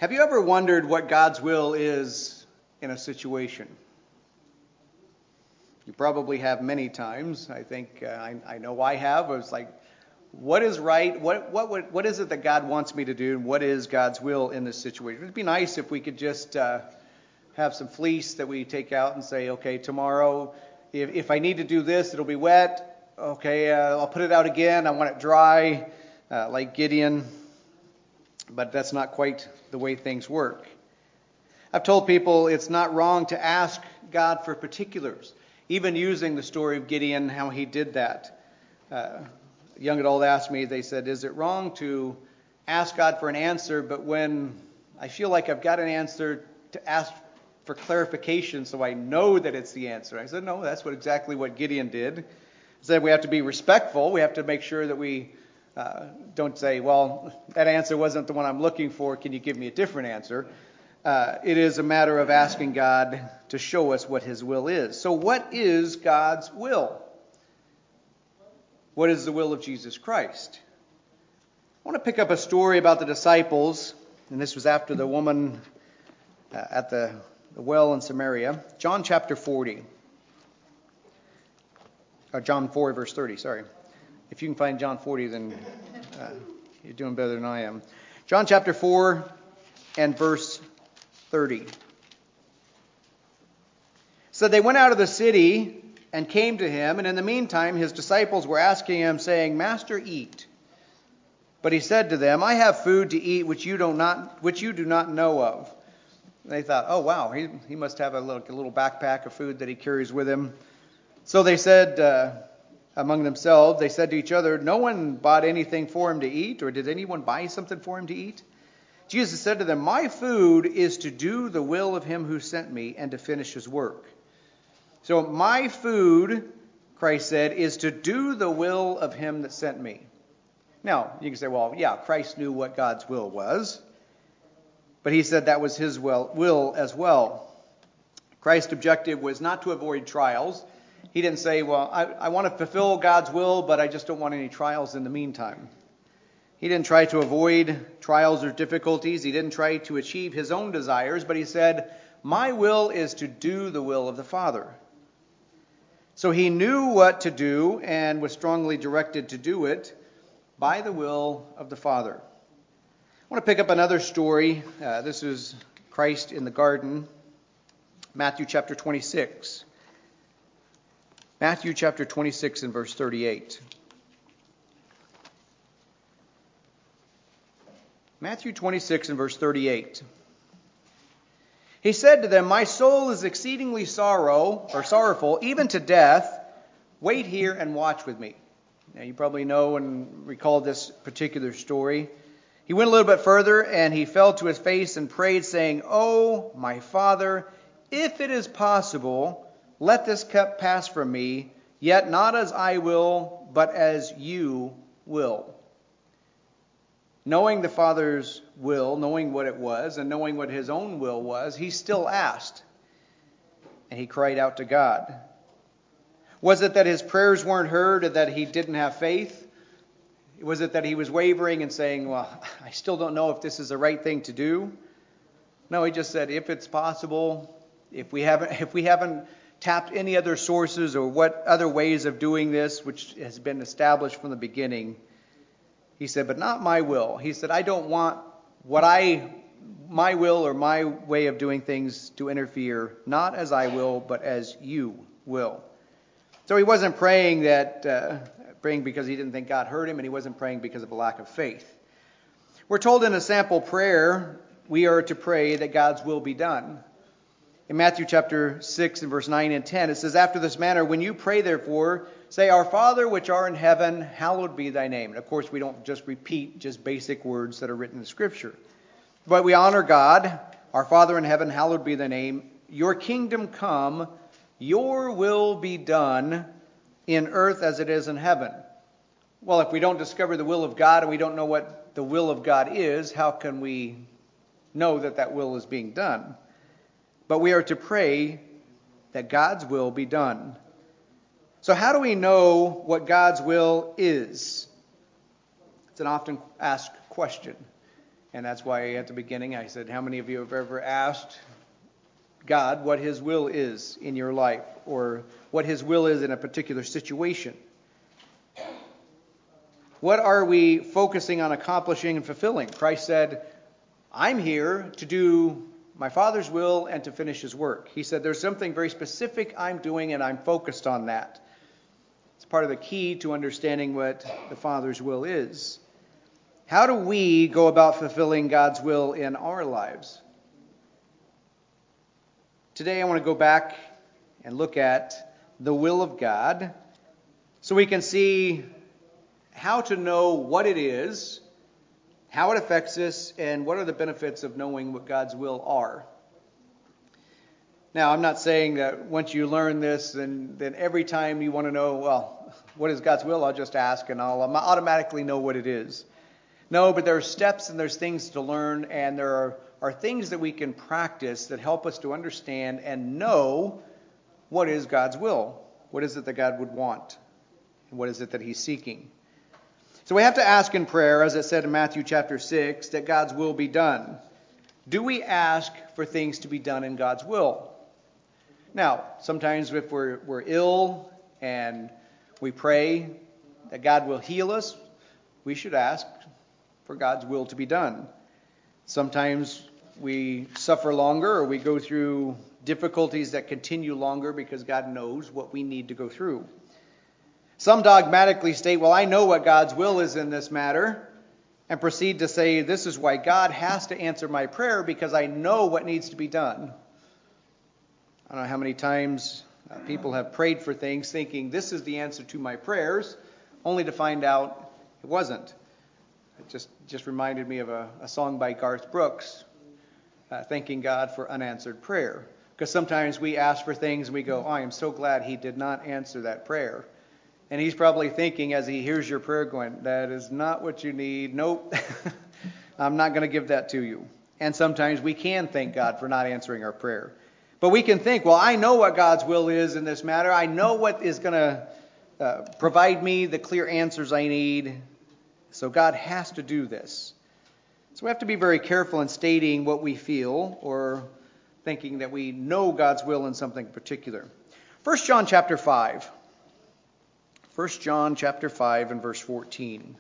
Have you ever wondered what God's will is in a situation? You probably have many times. I think I know I have. I was like, what is right? What is it that God wants me to do? And what is God's will in this situation? It'd be nice if we could just have some fleece that we take out and say, okay, tomorrow, if I need to do this, it'll be wet. Okay, I'll put it out again. I want it dry, like Gideon. But that's not quite the way things work. I've told people it's not wrong to ask God for particulars, even using the story of Gideon, how he did that. A young adult asked me, they said, is it wrong to ask God for an answer, but when I feel like I've got an answer, to ask for clarification so I know that it's the answer? I said, no, that's exactly what Gideon did. I said we have to be respectful. We have to make sure that we don't say, well, that answer wasn't the one I'm looking for. Can you give me a different answer? It is a matter of asking God to show us what His will is. So what is God's will? What is the will of Jesus Christ? I want to pick up a story about the disciples, and this was after the woman at the well in Samaria. John chapter 40. John 4, verse 30, sorry. If you can find John 40, then you're doing better than I am. John chapter 4 and verse 30. So they went out of the city and came to him, and in the meantime his disciples were asking him, saying, Master, eat. But he said to them, I have food to eat which you do not know of. And they thought, oh wow, he must have a little backpack of food that he carries with him. So they said among themselves, they said to each other, no one bought anything for him to eat, or did anyone buy something for him to eat? Jesus said to them, my food is to do the will of him who sent me and to finish his work. So my food, Christ said, is to do the will of him that sent me. Now, you can say, well, yeah, Christ knew what God's will was. But he said that was his will as well. Christ's objective was not to avoid trials. He didn't say, well, I want to fulfill God's will, but I just don't want any trials in the meantime. He didn't try to avoid trials or difficulties. He didn't try to achieve his own desires, but he said, my will is to do the will of the Father. So he knew what to do and was strongly directed to do it by the will of the Father. I want to pick up another story. This is Christ in the garden, Matthew chapter 26. Matthew chapter 26 and verse 38. Matthew 26 and verse 38. He said to them, my soul is exceedingly sorrowful, even to death. Wait here and watch with me. Now you probably know and recall this particular story. He went a little bit further and he fell to his face and prayed, saying, oh, my Father, if it is possible, let this cup pass from me, yet not as I will, but as you will. Knowing the Father's will, knowing what it was, and knowing what his own will was, he still asked. And he cried out to God. Was it that his prayers weren't heard or that he didn't have faith? Was it that he was wavering and saying, well, I still don't know if this is the right thing to do? No, he just said, if it's possible, if we haven't tapped any other sources or what other ways of doing this, which has been established from the beginning, he said, but not my will. He said, I don't want my will or my way of doing things to interfere, not as I will, but as you will. So he wasn't praying because he didn't think God heard him, and he wasn't praying because of a lack of faith. We're told in a sample prayer, we are to pray that God's will be done. In Matthew chapter 6 and verse 9 and 10, it says, after this manner, when you pray, therefore, say, our Father which art in heaven, hallowed be thy name. And of course, we don't just repeat just basic words that are written in Scripture. But we honor God, our Father in heaven, hallowed be thy name. Your kingdom come, your will be done in earth as it is in heaven. Well, if we don't discover the will of God and we don't know what the will of God is, how can we know that that will is being done? But we are to pray that God's will be done. So how do we know what God's will is? It's an often asked question. And that's why at the beginning I said, how many of you have ever asked God what His will is in your life, or what His will is in a particular situation? What are we focusing on accomplishing and fulfilling? Christ said, I'm here to do my Father's will and to finish His work. He said, there's something very specific I'm doing, and I'm focused on that. It's part of the key to understanding what the Father's will is. How do we go about fulfilling God's will in our lives? Today I want to go back and look at the will of God so we can see how to know what it is, how it affects us, and what are the benefits of knowing what God's will are. Now, I'm not saying that once you learn this, then every time you want to know, well, what is God's will, I'll just ask and I'll automatically know what it is. No, but there are steps and there's things to learn, and there are things that we can practice that help us to understand and know what is God's will. What is it that God would want? And what is it that He's seeking? So we have to ask in prayer, as it said in Matthew chapter 6, that God's will be done. Do we ask for things to be done in God's will? Now, sometimes if we're ill and we pray that God will heal us, we should ask for God's will to be done. Sometimes we suffer longer, or we go through difficulties that continue longer because God knows what we need to go through. Some dogmatically state, well, I know what God's will is in this matter, and proceed to say, this is why God has to answer my prayer, because I know what needs to be done. I don't know how many times people have prayed for things thinking this is the answer to my prayers, only to find out it wasn't. It just reminded me of a song by Garth Brooks, thanking God for unanswered prayer. Because sometimes we ask for things and we go, oh, I am so glad He did not answer that prayer. And He's probably thinking as He hears your prayer going, that is not what you need. Nope, I'm not going to give that to you. And sometimes we can thank God for not answering our prayer. But we can think, well, I know what God's will is in this matter. I know what is going to provide me the clear answers I need. So God has to do this. So we have to be very careful in stating what we feel or thinking that we know God's will in something particular. 1 John chapter 5. 1 John chapter 5 and verse 14.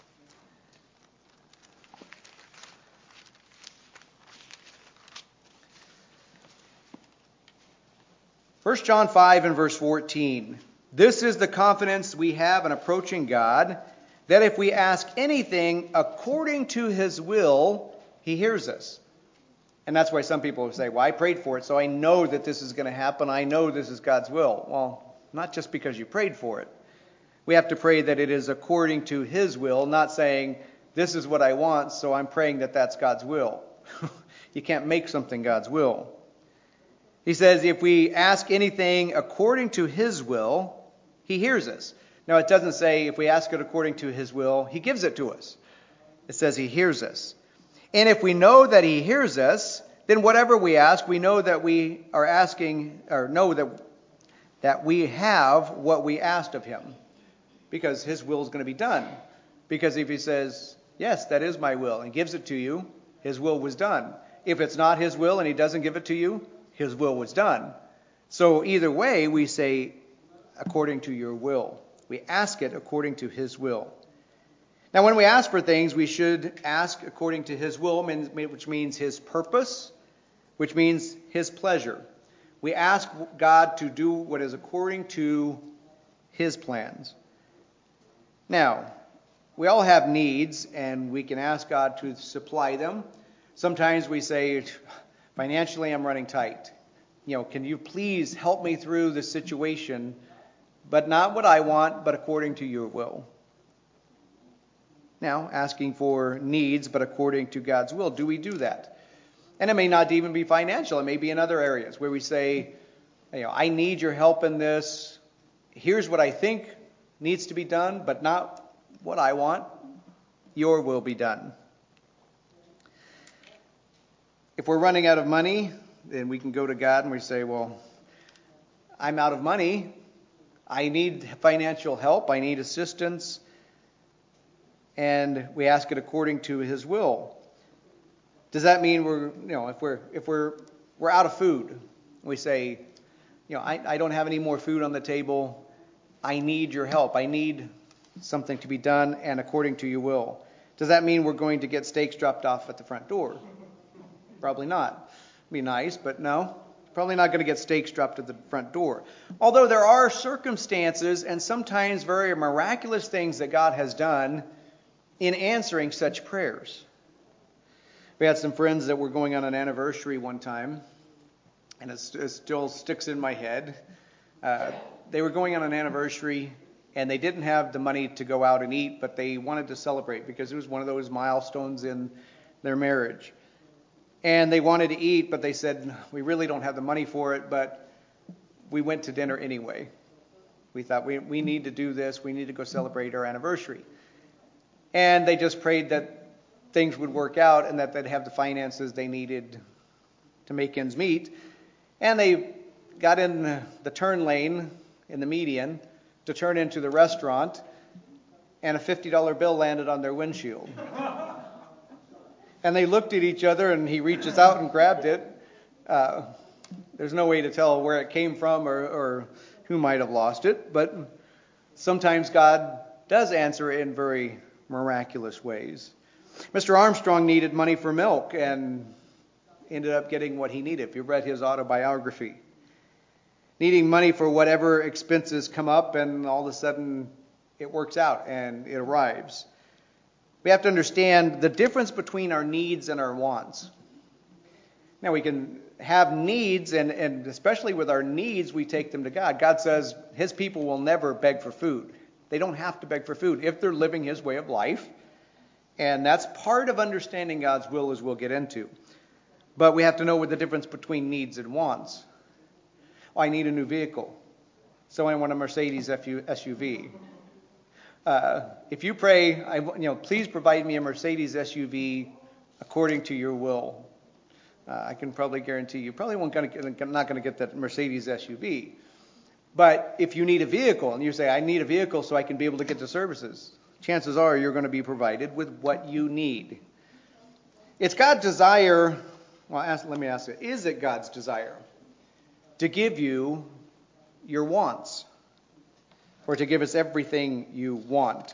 First John 5 and verse 14. This is the confidence we have in approaching God, that if we ask anything according to His will, He hears us. And that's why some people say, well, I prayed for it, so I know that this is going to happen. I know this is God's will. Well, not just because you prayed for it. We have to pray that it is according to His will, not saying, this is what I want, so I'm praying that that's God's will. You can't make something God's will. He says, if we ask anything according to His will, He hears us. Now, it doesn't say if we ask it according to His will, He gives it to us. It says He hears us. And if we know that He hears us, then whatever we ask, we know that we are asking, or know that we have what we asked of Him. Because His will is going to be done. Because if He says, yes, that is my will, and gives it to you, His will was done. If it's not His will and He doesn't give it to you, His will was done. So either way, we say, according to your will. We ask it according to His will. Now, when we ask for things, we should ask according to His will, which means His purpose, which means His pleasure. We ask God to do what is according to His plans. Now, we all have needs, and we can ask God to supply them. Sometimes we say, financially, I'm running tight. Can you please help me through this situation, but not what I want, but according to your will. Now, asking for needs, but according to God's will. Do we do that? And it may not even be financial. It may be in other areas where we say, I need your help in this. Here's what I think needs to be done, but not what I want. Your will be done. If we're running out of money, then we can go to God and we say, well, I'm out of money. I need financial help. I need assistance. And we ask it according to His will. Does that mean if we're out of food, we say, I don't have any more food on the table. I need your help. I need something to be done, and according to your will. Does that mean we're going to get steaks dropped off at the front door? Probably not. It'd be nice, but no. Probably not going to get steaks dropped at the front door. Although there are circumstances and sometimes very miraculous things that God has done in answering such prayers. We had some friends that were going on an anniversary one time, and it still sticks in my head. They were going on an anniversary, and they didn't have the money to go out and eat, but they wanted to celebrate because it was one of those milestones in their marriage. And they wanted to eat, but they said, we really don't have the money for it, but we went to dinner anyway. We thought, we need to do this. We need to go celebrate our anniversary. And they just prayed that things would work out and that they'd have the finances they needed to make ends meet. And they got in the turn lane in the median to turn into the restaurant, and a $50 bill landed on their windshield. And they looked at each other, and he reaches out and grabbed it. There's no way to tell where it came from or who might have lost it, but sometimes God does answer in very miraculous ways. Mr. Armstrong needed money for milk and ended up getting what he needed. If you read his autobiography, needing money for whatever expenses come up, and all of a sudden it works out and it arrives. We have to understand the difference between our needs and our wants. Now, we can have needs, and especially with our needs, we take them to God. God says his people will never beg for food. They don't have to beg for food if they're living his way of life. And that's part of understanding God's will, as we'll get into. But we have to know what the difference between needs and wants. I need a new vehicle, so I want a Mercedes SUV. If you pray, please provide me a Mercedes SUV according to your will. I can probably guarantee you probably not going to get that Mercedes SUV. But if you need a vehicle and you say, I need a vehicle so I can be able to get to services, chances are you're going to be provided with what you need. It's God's desire. Let me ask you, is it God's desire to give you your wants, or to give us everything you want?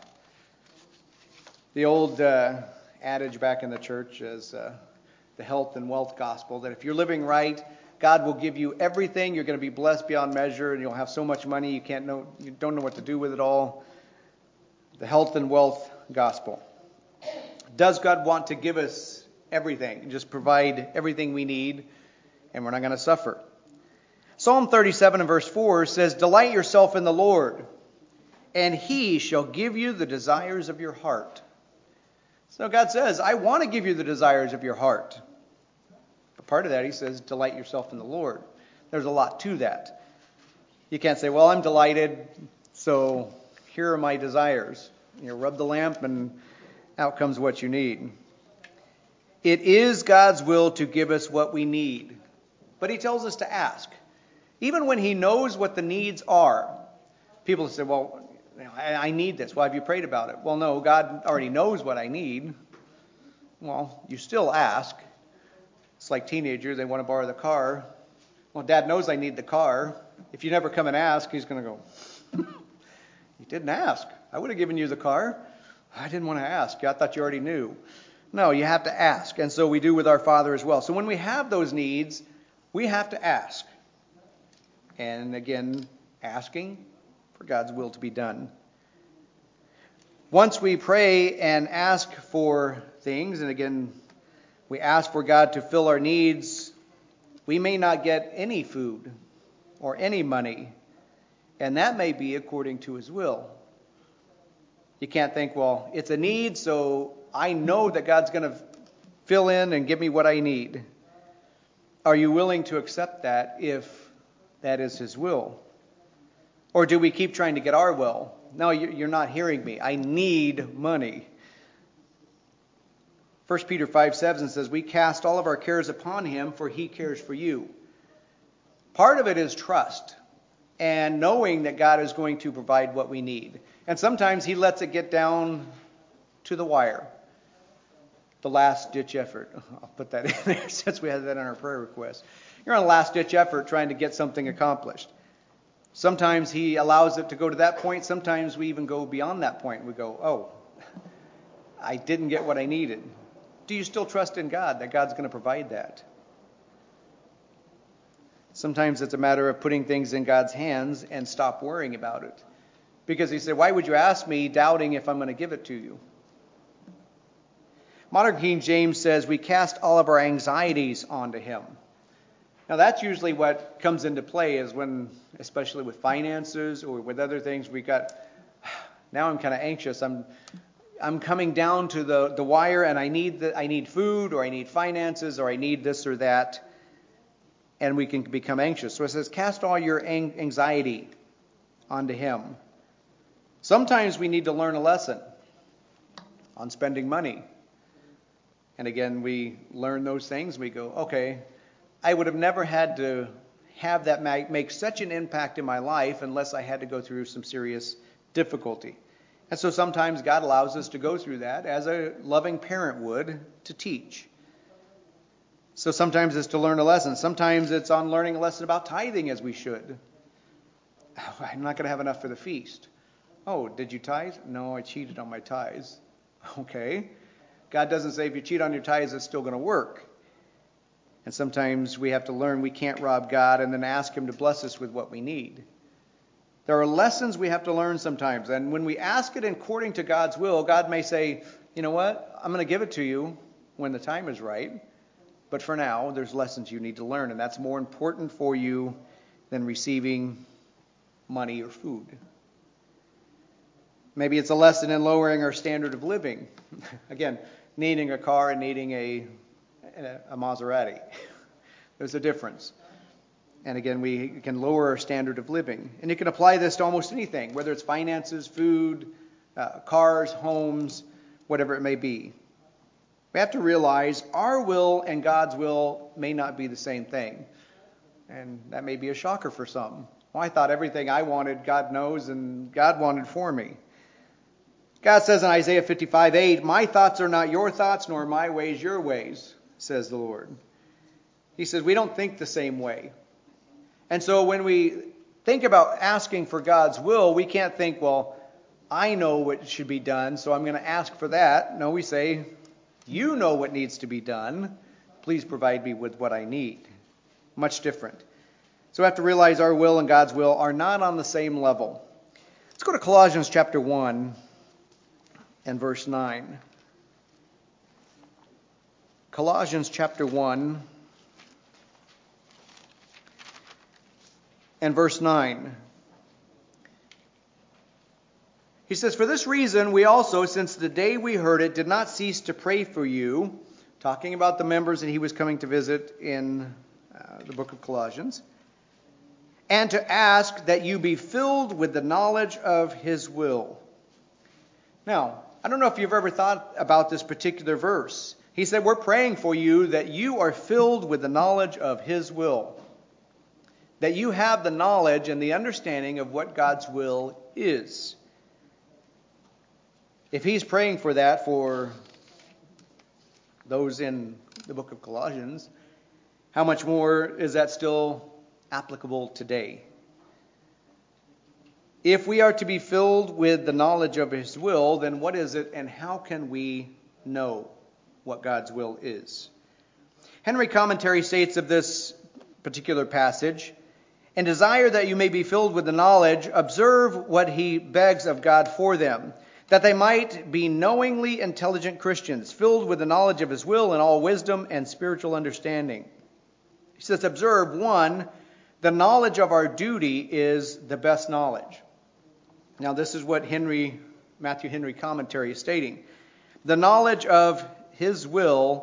The old adage back in the church is the health and wealth gospel, that if you're living right, God will give you everything. You're going to be blessed beyond measure, and you'll have so much money you don't know what to do with it all. The health and wealth gospel. Does God want to give us everything, just provide everything we need, and we're not going to suffer? Psalm 37 and verse 4 says, delight yourself in the Lord, and he shall give you the desires of your heart. So God says, I want to give you the desires of your heart. But part of that, he says, delight yourself in the Lord. There's a lot to that. You can't say, well, I'm delighted, so here are my desires. Rub the lamp and out comes what you need. It is God's will to give us what we need. But he tells us to ask. Even when he knows what the needs are. People say, well, I need this. Well, have you prayed about it? Well, no, God already knows what I need. Well, you still ask. It's like teenagers, they want to borrow the car. Well, Dad knows I need the car. If you never come and ask, he's going to go, you didn't ask. I would have given you the car. I didn't want to ask. I thought you already knew. No, you have to ask. And so we do with our Father as well. So when we have those needs, we have to ask. And again, asking for God's will to be done. Once we pray and ask for things, and again, we ask for God to fill our needs, we may not get any food or any money, and that may be according to his will. You can't think, well, it's a need, so I know that God's going to fill in and give me what I need. Are you willing to accept that if that is his will? Or do we keep trying to get our will? No, you're not hearing me. I need money. 1 Peter 5:7 says, we cast all of our cares upon him, for he cares for you. Part of it is trust and knowing that God is going to provide what we need. And sometimes he lets it get down to the wire. the last-ditch effort. I'll put that in there since we had that on our prayer request. You're on a last-ditch effort trying to get something accomplished. Sometimes he allows it to go to that point. Sometimes we even go beyond that point. We go, oh, I didn't get what I needed. Do you still trust in God that God's going to provide that? Sometimes it's a matter of putting things in God's hands and stop worrying about it. Because he said, why would you ask me, doubting if I'm going to give it to you? Modern King James says, we cast all of our anxieties onto him. Now that's usually what comes into play is when, especially with finances or with other things, now I'm kind of anxious. I'm coming down to the wire and I need food or I need finances or I need this or that. And we can become anxious. So it says, cast all your anxiety onto him. Sometimes we need to learn a lesson on spending money. And again, we learn those things. We go, okay, I would have never had to have that make such an impact in my life unless I had to go through some serious difficulty. And so sometimes God allows us to go through that as a loving parent would to teach. So sometimes it's to learn a lesson. Sometimes it's on learning a lesson about tithing as we should. Oh, I'm not going to have enough for the feast. Oh, did you tithe? No, I cheated on my tithes. Okay. God doesn't say if you cheat on your tithes, it's still going to work. And sometimes we have to learn we can't rob God and then ask him to bless us with what we need. There are lessons we have to learn sometimes. And when we ask it according to God's will, God may say, you know what? I'm going to give it to you when the time is right. But for now, there's lessons you need to learn, and that's more important for you than receiving money or food. Maybe it's a lesson in lowering our standard of living. Again, needing a car and needing a Maserati. There's a difference. And again, we can lower our standard of living. And you can apply this to almost anything, whether it's finances, food, cars, homes, whatever it may be. We have to realize our will and God's will may not be the same thing. And that may be a shocker for some. Well, I thought everything I wanted, God knows, and God wanted for me. God says in Isaiah 55:8, my thoughts are not your thoughts, nor my ways your ways, says the Lord. He says we don't think the same way. And so when we think about asking for God's will, we can't think, well, I know what should be done, so I'm going to ask for that. No, we say, you know what needs to be done. Please provide me with what I need. Much different. So we have to realize our will and God's will are not on the same level. Let's go to Colossians chapter 1 and verse 9. Colossians chapter 1 and verse 9. He says, for this reason we also, since the day we heard it, did not cease to pray for you, talking about the members that he was coming to visit in the book of Colossians, and to ask that you be filled with the knowledge of his will. Now, I don't know if you've ever thought about this particular verse. He said, we're praying for you that you are filled with the knowledge of his will. That you have the knowledge and the understanding of what God's will is. If he's praying for that for those in the book of Colossians, how much more is that still applicable today? If we are to be filled with the knowledge of his will, then what is it and how can we know what God's will is? Henry Commentary states of this particular passage, and desire that you may be filled with the knowledge, observe what he begs of God for them, that they might be knowingly intelligent Christians, filled with the knowledge of his will and all wisdom and spiritual understanding. He says, observe, 1, the knowledge of our duty is the best knowledge. Now, this is what Matthew Henry Commentary is stating. The knowledge of his will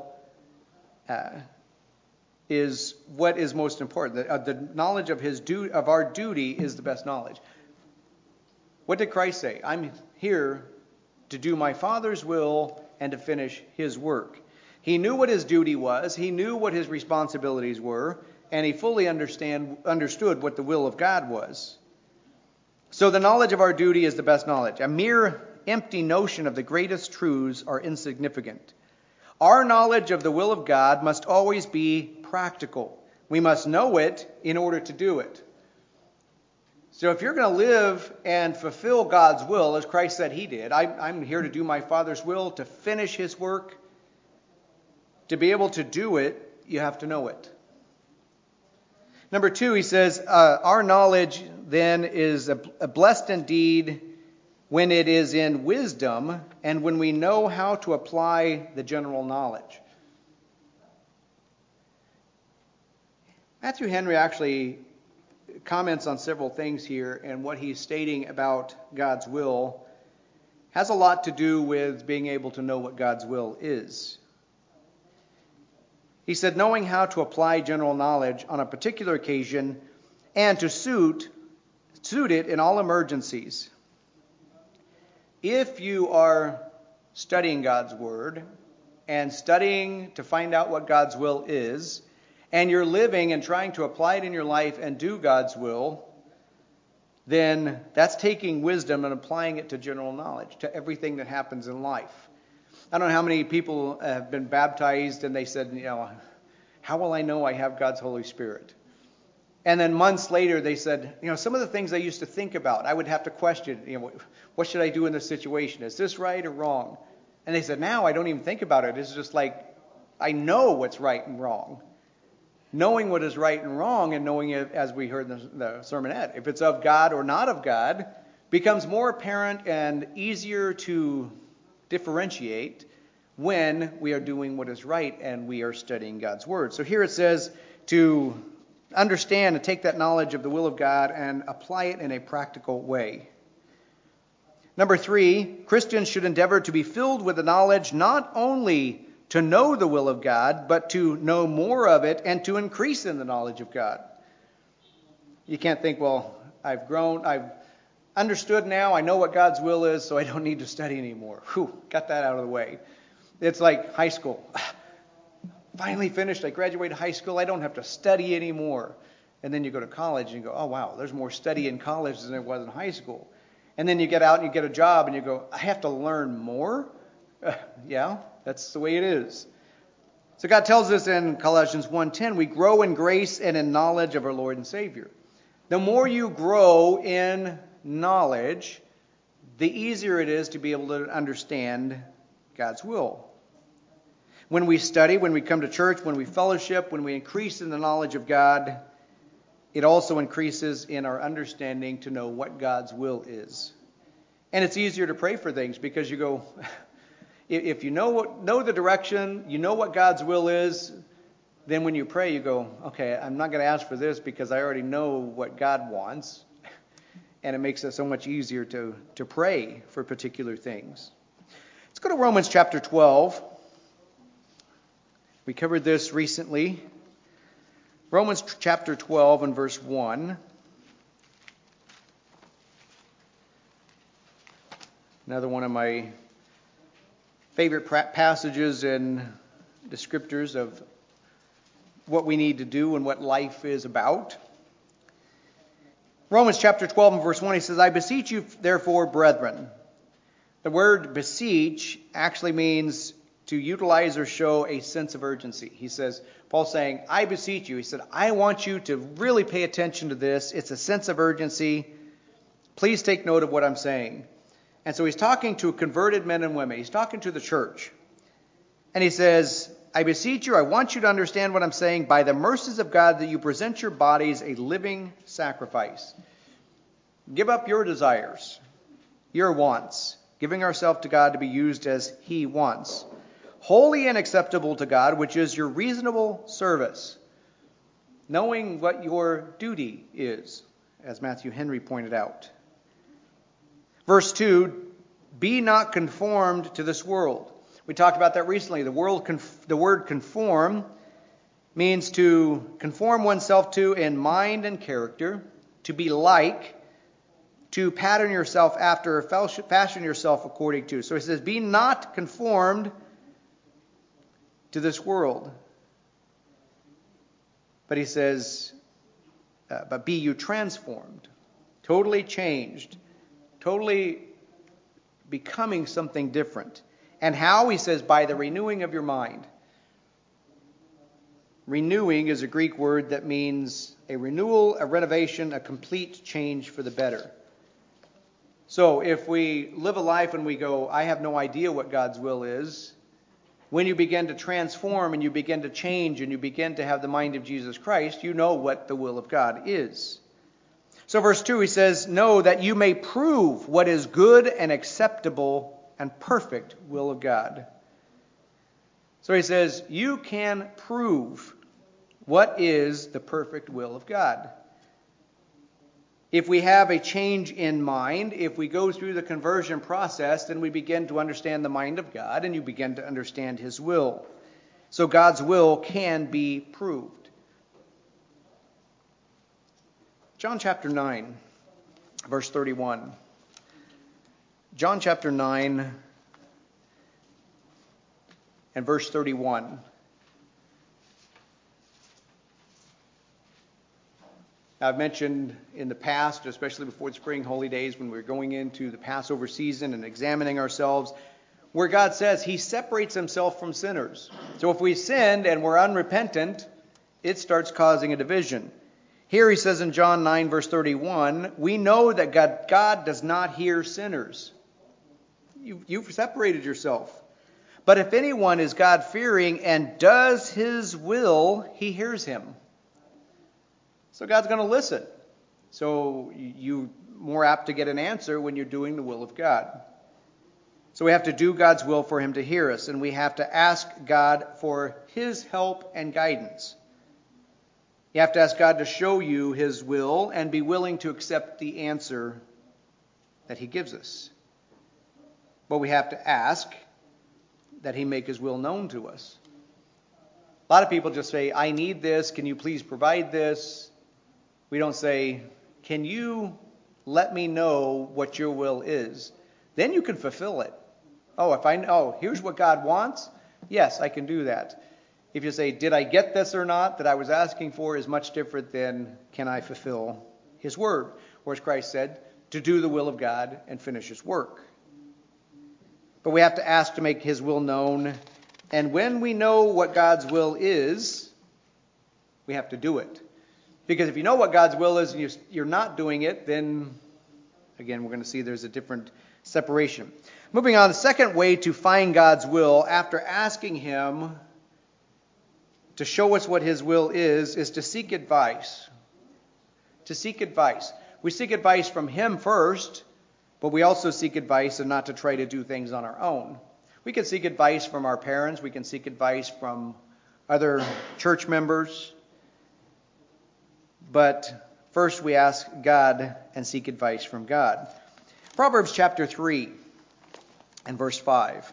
is what is most important. The knowledge of of our duty is the best knowledge. What did Christ say? I'm here to do my Father's will and to finish his work. He knew what his duty was. He knew what his responsibilities were. And he fully understood what the will of God was. So the knowledge of our duty is the best knowledge. A mere empty notion of the greatest truths are insignificant. Our knowledge of the will of God must always be practical. We must know it in order to do it. So if you're going to live and fulfill God's will, as Christ said he did, I'm here to do my Father's will, to finish his work. To be able to do it, you have to know it. Number 2, he says, our knowledge then is blessed indeed when it is in wisdom and when we know how to apply the general knowledge. Matthew Henry actually comments on several things here, and what he's stating about God's will has a lot to do with being able to know what God's will is. He said, knowing how to apply general knowledge on a particular occasion and to suit it in all emergencies. If you are studying God's Word and studying to find out what God's will is, and you're living and trying to apply it in your life and do God's will, then that's taking wisdom and applying it to general knowledge, to everything that happens in life. I don't know how many people have been baptized and they said, how will I know I have God's Holy Spirit? And then months later they said, some of the things I used to think about, I would have to question, what should I do in this situation? Is this right or wrong? And they said, now I don't even think about it. It's just like, I know what's right and wrong. Knowing what is right and wrong, and knowing it, as we heard in the sermonette, if it's of God or not of God, becomes more apparent and easier to differentiate when we are doing what is right and we are studying God's Word. So here it says to understand and take that knowledge of the will of God and apply it in a practical way. Number 3, Christians should endeavor to be filled with the knowledge not only to know the will of God, but to know more of it and to increase in the knowledge of God. You can't think, I've grown, I've understood now, I know what God's will is, so I don't need to study anymore. Whew, got that out of the way. It's like high school. Finally finished, I graduated high school, I don't have to study anymore. And then you go to college and you go, oh wow, there's more study in college than there was in high school. And then you get out and you get a job and you go, I have to learn more? Yeah, that's the way it is. So God tells us in Colossians 1:10, we grow in grace and in knowledge of our Lord and Savior. The more you grow in knowledge, the easier it is to be able to understand God's will. When we study, when we come to church, when we fellowship, when we increase in the knowledge of God, it also increases in our understanding to know what God's will is. And it's easier to pray for things because you go, if you know the direction, you know what God's will is, then when you pray, you go, okay, I'm not going to ask for this because I already know what God wants. And it makes it so much easier to pray for particular things. Let's go to Romans chapter 12. We covered this recently. Romans chapter 12 and verse 1. Another one of my favorite passages and descriptors of what we need to do and what life is about. Romans chapter 12 and verse 1, he says, I beseech you, therefore, brethren. The word beseech actually means to utilize or show a sense of urgency. He says, Paul's saying, I beseech you. He said, I want you to really pay attention to this. It's a sense of urgency. Please take note of what I'm saying. And so he's talking to converted men and women. He's talking to the church. And he says, I beseech you, I want you to understand what I'm saying, by the mercies of God, that you present your bodies a living sacrifice. Give up your desires, your wants, giving ourselves to God to be used as He wants. Holy and acceptable to God, which is your reasonable service. Knowing what your duty is, as Matthew Henry pointed out. Verse 2, be not conformed to this world. We talked about that recently. The word conform means to conform oneself to in mind and character, to be like, to pattern yourself after, fashion yourself according to. So he says, be not conformed to this world. But he says, but be you transformed, totally changed, totally becoming something different And how? He says, by the renewing of your mind. Renewing is a Greek word that means a renewal, a renovation, a complete change for the better. So if we live a life and we go, I have no idea what God's will is, when you begin to transform and you begin to change and you begin to have the mind of Jesus Christ, you know what the will of God is. So verse 2, he says, know that you may prove what is good and acceptable and perfect will of God. So he says, you can prove what is the perfect will of God. If we have a change in mind, if we go through the conversion process, then we begin to understand the mind of God and you begin to understand His will. So God's will can be proved. John chapter 9, verse 31. John chapter 9 and verse 31. I've mentioned in the past, especially before the spring holy days, when we're going into the Passover season and examining ourselves, where God says He separates Himself from sinners. So if we sinned and we're unrepentant, it starts causing a division. Here He says in John 9, verse 31, we know that God does not hear sinners. You've separated yourself. But if anyone is God-fearing and does His will, He hears him. So God's going to listen. So you're more apt to get an answer when you're doing the will of God. So we have to do God's will for Him to hear us. And we have to ask God for His help and guidance. You have to ask God to show you His will and be willing to accept the answer that He gives us. But we have to ask that He make His will known to us. A lot of people just say, I need this. Can you please provide this? We don't say, can you let me know what your will is? Then you can fulfill it. Here's what God wants. Yes, I can do that. If you say, did I get this or not, that I was asking for, is much different than can I fulfill His word? Or as Christ said, to do the will of God and finish His work. But we have to ask to make His will known. And when we know what God's will is, we have to do it. Because if you know what God's will is and you're not doing it, then, again, we're going to see there's a different separation. Moving on, the second way to find God's will, after asking Him to show us what His will is to seek advice. To seek advice. We seek advice from Him first, but we also seek advice and not to try to do things on our own. We can seek advice from our parents. We can seek advice from other church members. But first we ask God and seek advice from God. Proverbs chapter 3 and verse 5.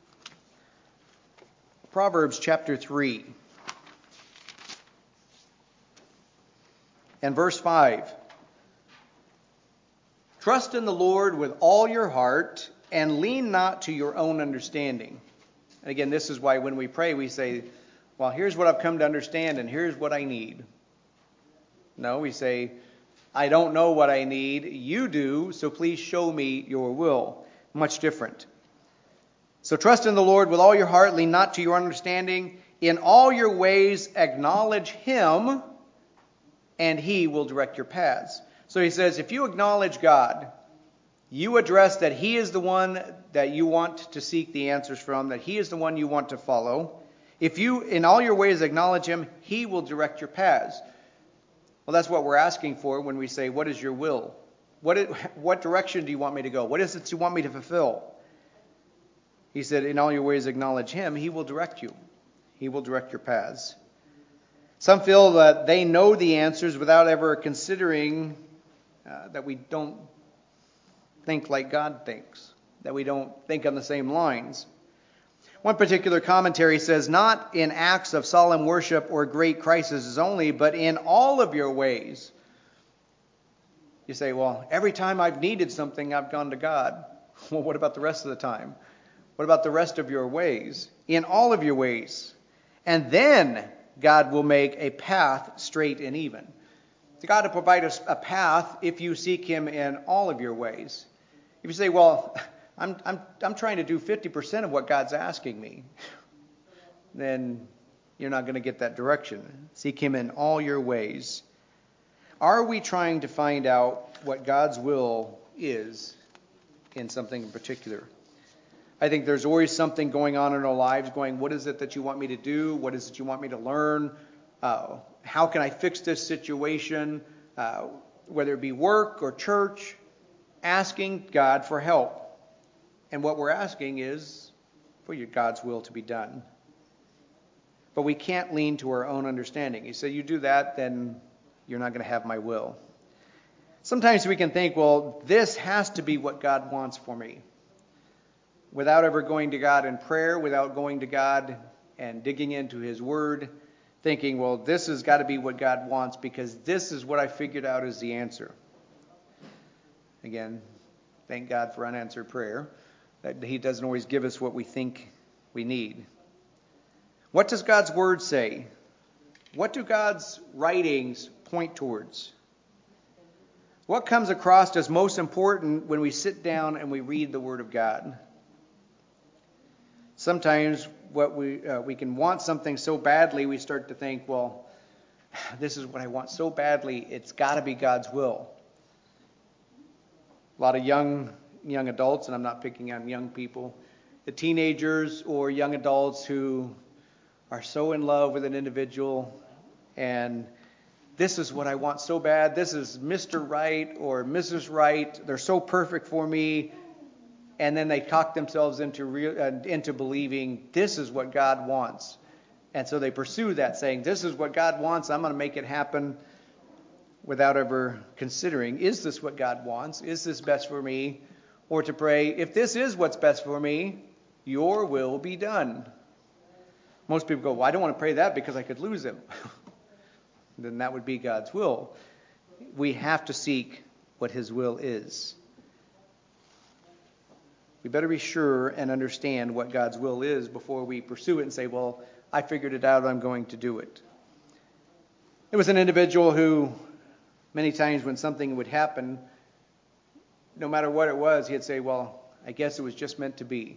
Proverbs chapter 3 and verse 5. Trust in the Lord with all your heart and lean not to your own understanding. And again, this is why when we pray we say, well, here's what I've come to understand and here's what I need. No, we say, I don't know what I need. You do, so please show me your will. Much different. So trust in the Lord with all your heart. Lean not to your understanding. In all your ways acknowledge Him, and He will direct your paths. So he says, if you acknowledge God, you address that He is the one that you want to seek the answers from, that He is the one you want to follow. If you, in all your ways, acknowledge Him, He will direct your paths. Well, that's what we're asking for when we say, what is your will? What direction do you want me to go? What is it you want me to fulfill? He said, in all your ways acknowledge Him. He will direct you. He will direct your paths. Some feel that they know the answers without ever considering that we don't think like God thinks, that we don't think on the same lines. One particular commentary says, not in acts of solemn worship or great crises only, but in all of your ways. You say, well, every time I've needed something, I've gone to God. Well, what about the rest of the time? What about the rest of your ways? In all of your ways. And then God will make a path straight and even. So God will provide us a path if you seek Him in all of your ways. If you say, well, I'm trying to do 50% of what God's asking me, then you're not going to get that direction. Seek him in all your ways. Are we trying to find out what God's will is in something in particular? I think there's always something going on in our lives going, what is it that you want me to do? What is it you want me to learn? How can I fix this situation? Whether it be work or church, asking God for help. And what we're asking is for God's will to be done. But we can't lean to our own understanding. You say, you do that, then you're not going to have my will. Sometimes we can think, well, this has to be what God wants for me. Without ever going to God in prayer, without going to God and digging into his word, thinking, well, this has got to be what God wants because this is what I figured out is the answer. Again, thank God for unanswered prayer, that he doesn't always give us what we think we need. What does God's word say? What do God's writings point towards? What comes across as most important when we sit down and we read the word of God? Sometimes what we can want something so badly, we start to think, well, this is what I want so badly, it's got to be God's will. A lot of young adults, and I'm not picking on young people, the teenagers or young adults who are so in love with an individual, and this is what I want so bad. This is Mr. Right or Mrs. Right. They're so perfect for me. And then they talk themselves into believing this is what God wants. And so they pursue that, saying, this is what God wants. I'm going to make it happen, without ever considering, is this what God wants? Is this best for me? Or to pray, if this is what's best for me, your will be done. Most people go, well, I don't want to pray that because I could lose him. Then that would be God's will. We have to seek what his will is. We better be sure and understand what God's will is before we pursue it and say, well, I figured it out, I'm going to do it. There was an individual who, many times when something would happen, no matter what it was, he'd say, well, I guess it was just meant to be.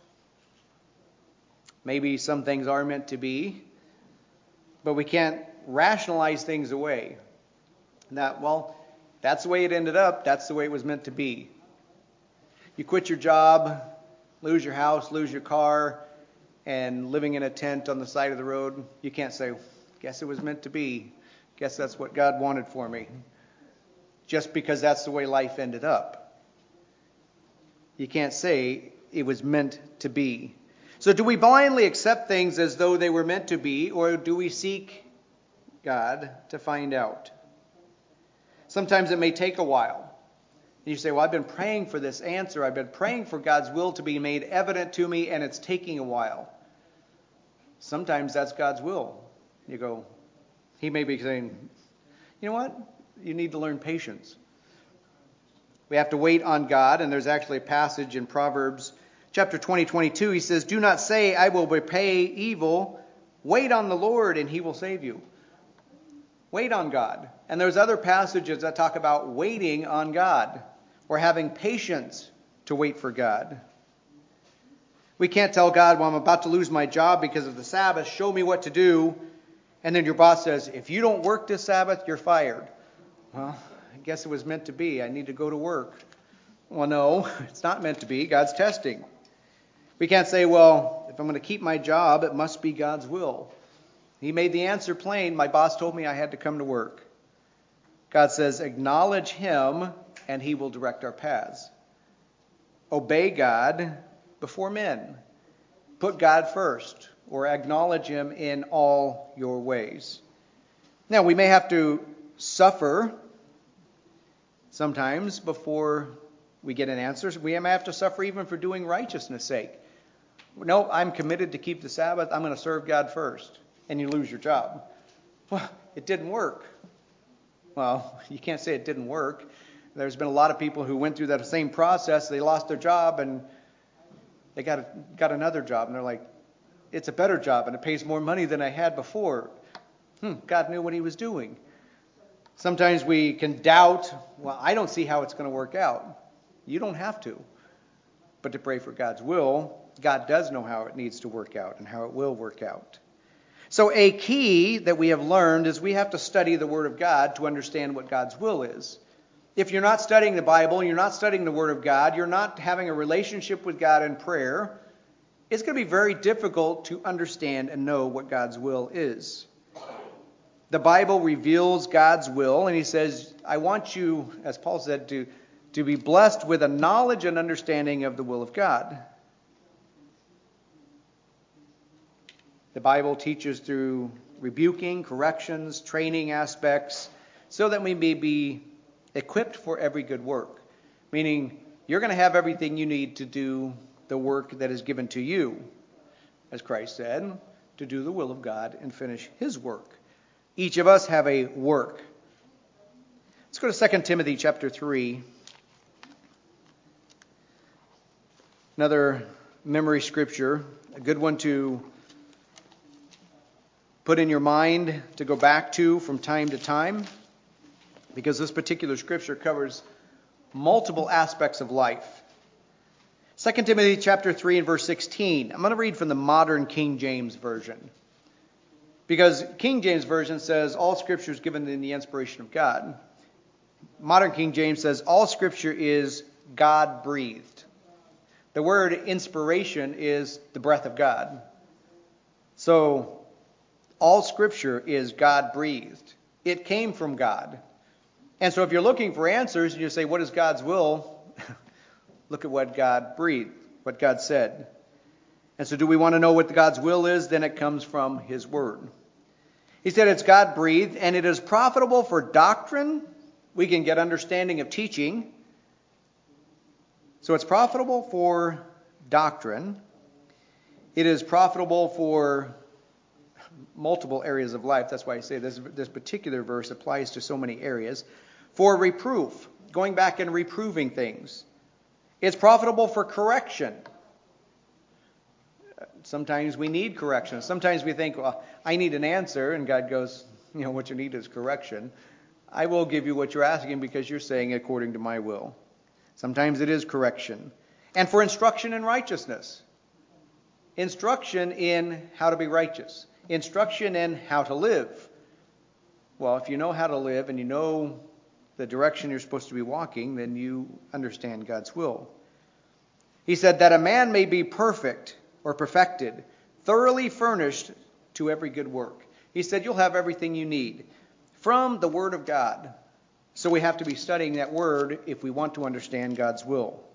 Maybe some things are meant to be, but we can't rationalize things away. That, well, that's the way it ended up, that's the way it was meant to be. You quit your job, lose your house, lose your car, and living in a tent on the side of the road, you can't say, guess it was meant to be. Guess that's what God wanted for me. Just because that's the way life ended up. You can't say it was meant to be. So do we blindly accept things as though they were meant to be, or do we seek God to find out? Sometimes it may take a while. You say, well, I've been praying for this answer. I've been praying for God's will to be made evident to me, and it's taking a while. Sometimes that's God's will. You go, he may be saying, you know what? You need to learn patience. We have to wait on God, and there's actually a passage in Proverbs chapter 20:22. He says, do not say, I will repay evil. Wait on the Lord, and he will save you. Wait on God. And there's other passages that talk about waiting on God, or having patience to wait for God. We can't tell God, well, I'm about to lose my job because of the Sabbath. Show me what to do. And then your boss says, if you don't work this Sabbath, you're fired. Well, I guess it was meant to be. I need to go to work. Well, no, it's not meant to be. God's testing. We can't say, well, if I'm going to keep my job, it must be God's will. He made the answer plain. My boss told me I had to come to work. God says, acknowledge him, and he will direct our paths. Obey God before men. Put God first, or acknowledge him in all your ways. Now, we may have to suffer sometimes before we get an answer. We may have to suffer even for doing righteousness' sake. No, I'm committed to keep the Sabbath. I'm going to serve God first. And you lose your job. Well, it didn't work. Well, you can't say it didn't work. There's been a lot of people who went through that same process. They lost their job and they got another job. And they're like, it's a better job and it pays more money than I had before. God knew what he was doing. Sometimes we can doubt, well, I don't see how it's going to work out. You don't have to. but to pray for God's will. God does know how it needs to work out and how it will work out. So a key that we have learned is we have to study the Word of God to understand what God's will is. If you're not studying the Bible, you're not studying the Word of God, you're not having a relationship with God in prayer, it's going to be very difficult to understand and know what God's will is. The Bible reveals God's will, and he says, I want you, as Paul said, to be blessed with a knowledge and understanding of the will of God. The Bible teaches through rebuking, corrections, training aspects, so that we may be equipped for every good work. Meaning, you're going to have everything you need to do the work that is given to you, as Christ said, to do the will of God and finish his work. Each of us have a work. Let's go to 2 Timothy chapter 3. Another memory scripture, a good one to put in your mind to go back to from time to time, because this particular scripture covers multiple aspects of life. 2 Timothy chapter 3 and verse 16. I'm going to read from the modern King James Version, because King James Version says all scripture is given in the inspiration of God. Modern King James says all scripture is God-breathed. The word inspiration is the breath of God. So all scripture is God-breathed. It came from God. And so if you're looking for answers and you say, what is God's will? Look at what God breathed, what God said. And so do we want to know what God's will is? Then it comes from his word. He said it's God-breathed, and it is profitable for doctrine. We can get understanding of teaching. So it's profitable for doctrine. It is profitable for multiple areas of life. That's why I say this particular verse applies to so many areas. For reproof, going back and reproving things. It's profitable for correction. Sometimes we need correction. Sometimes we think, well, I need an answer, and God goes, what you need is correction. I will give you what you're asking because you're saying according to my will. Sometimes it is correction. And for instruction in righteousness. Instruction in how to be righteous. Instruction in how to live. Well, if you know how to live and you know the direction you're supposed to be walking, then you understand God's will. He said that a man may be perfect or perfected, thoroughly furnished to every good work. He said you'll have everything you need from the Word of God. So we have to be studying that Word if we want to understand God's will.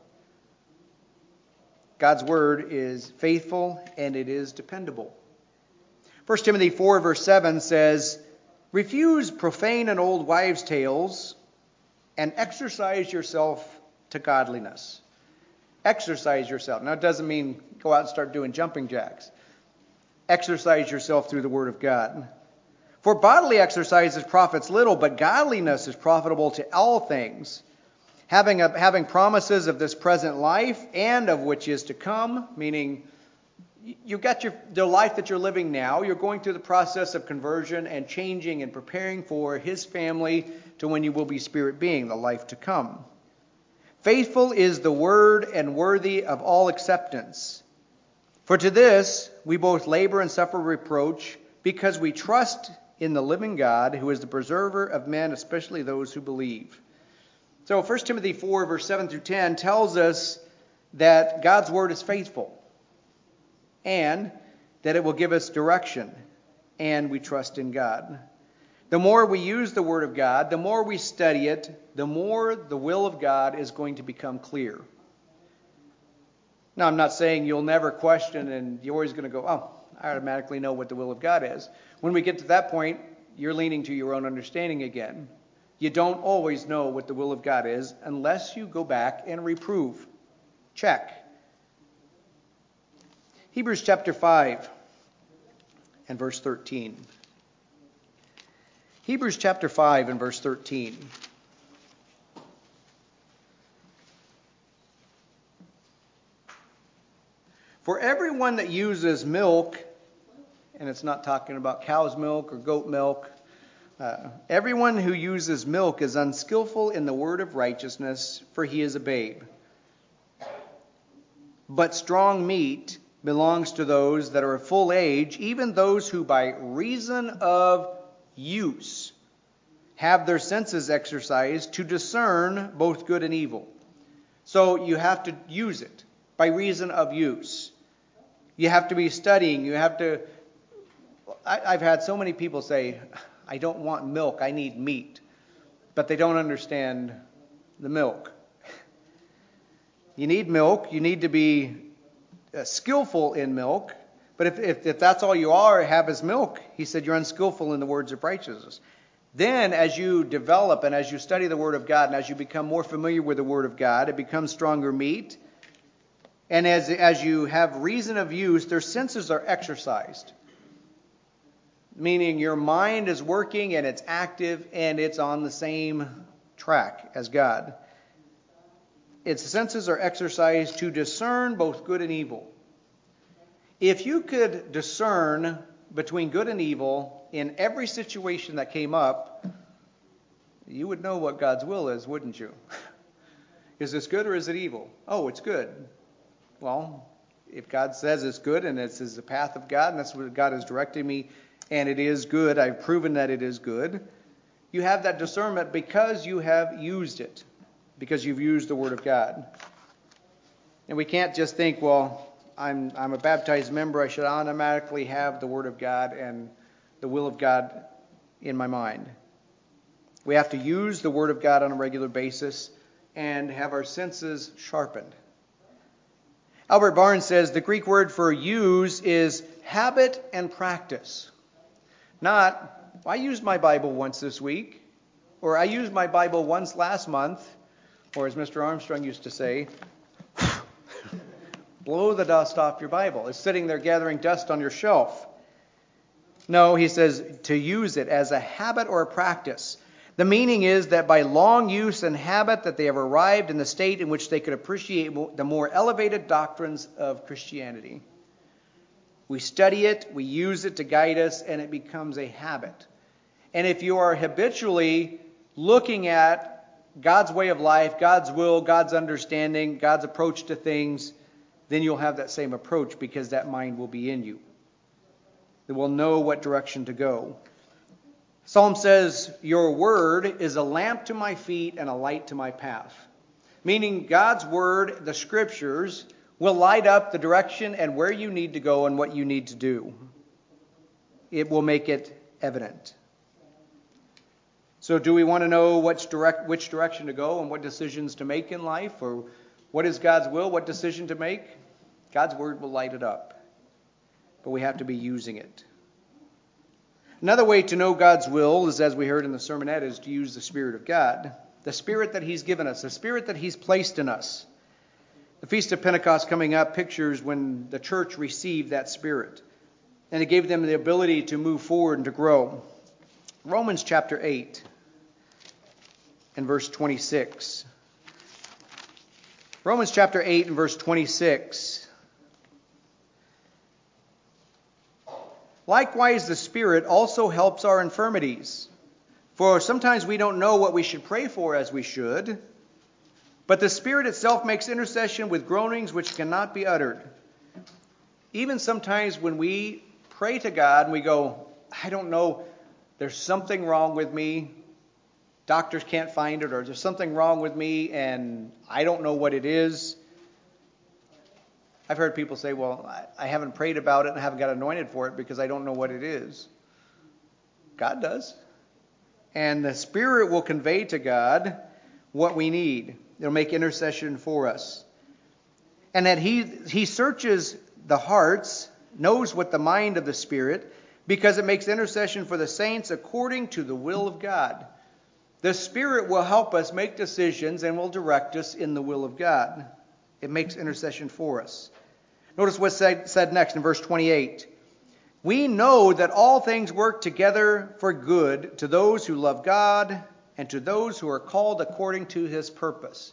God's Word is faithful and it is dependable. 1 Timothy 4 verse 7 says, refuse profane and old wives' tales and exercise yourself to godliness. Exercise yourself. Now it doesn't mean go out and start doing jumping jacks. Exercise yourself through the Word of God. For bodily exercise profits little, but godliness is profitable to all things, having promises of this present life and of which is to come, meaning you've got the life that you're living now. You're going through the process of conversion and changing and preparing for his family to when you will be spirit being, the life to come. Faithful is the word and worthy of all acceptance. For to this we both labor and suffer reproach, because we trust in the living God, who is the preserver of men, especially those who believe. So 1 Timothy 4, verse 7 through 10 tells us that God's word is faithful and that it will give us direction, and we trust in God. The more we use the Word of God, the more we study it, the more the will of God is going to become clear. Now, I'm not saying you'll never question and you're always going to go, oh, I automatically know what the will of God is. When we get to that point, you're leaning to your own understanding again. You don't always know what the will of God is unless you go back and reprove. Check. Hebrews chapter 5 and verse 13. Hebrews chapter 5 and verse 13. For everyone that uses milk, and it's not talking about cow's milk or goat milk, everyone who uses milk is unskillful in the word of righteousness, for he is a babe. But strong meat belongs to those that are of full age, even those who by reason of use have their senses exercised to discern both good and evil. So you have to use it by reason of use. You have to be studying. You have to... I've had so many people say, I don't want milk, I need meat. But they don't understand the milk. You need milk. You need to be skillful in milk. But if that's all you have is milk, he said you're unskillful in the words of righteousness. Then as you develop and as you study the Word of God and as you become more familiar with the Word of God, it becomes stronger meat. And as you have reason of use, their senses are exercised. Meaning your mind is working and it's active and it's on the same track as God. Its senses are exercised to discern both good and evil. If you could discern between good and evil in every situation that came up, you would know what God's will is, wouldn't you? Is this good or is it evil? Oh, it's good. Well, if God says it's good and this is the path of God and that's what God is directing me and it is good, I've proven that it is good, you have that discernment because you have used it. Because you've used the Word of God. And we can't just think, well, I'm a baptized member, I should automatically have the Word of God and the will of God in my mind. We have to use the Word of God on a regular basis and have our senses sharpened. Albert Barnes says the Greek word for use is habit and practice. Not, I used my Bible once this week, or I used my Bible once last month, or as Mr. Armstrong used to say, blow the dust off your Bible. It's sitting there gathering dust on your shelf. No, he says to use it as a habit or a practice. The meaning is that by long use and habit that they have arrived in the state in which they could appreciate the more elevated doctrines of Christianity. We study it, we use it to guide us, and it becomes a habit. And if you are habitually looking at God's way of life, God's will, God's understanding, God's approach to things, then you'll have that same approach because that mind will be in you. It will know what direction to go. Psalm says, your word is a lamp to my feet and a light to my path. Meaning God's word, the scriptures, will light up the direction and where you need to go and what you need to do. It will make it evident. So do we want to know which direction to go and what decisions to make in life? Or what is God's will, what decision to make? God's word will light it up. But we have to be using it. Another way to know God's will is, as we heard in the sermonette, is to use the Spirit of God. The Spirit that He's given us, the Spirit that He's placed in us. The Feast of Pentecost coming up pictures when the church received that Spirit. And it gave them the ability to move forward and to grow. Romans chapter 8 and verse 26. Romans chapter 8 and verse 26. Likewise, the Spirit also helps our infirmities. For sometimes we don't know what we should pray for as we should. But the Spirit itself makes intercession with groanings which cannot be uttered. Even sometimes when we pray to God and we go, I don't know, there's something wrong with me. Doctors can't find it, or there's something wrong with me and I don't know what it is. I've heard people say, well, I haven't prayed about it and I haven't got anointed for it because I don't know what it is. God does. And the Spirit will convey to God what we need. It'll make intercession for us. And that He searches the hearts, knows what the mind of the Spirit, because it makes intercession for the saints according to the will of God. The Spirit will help us make decisions and will direct us in the will of God. It makes intercession for us. Notice what's said next in verse 28. We know that all things work together for good to those who love God and to those who are called according to His purpose.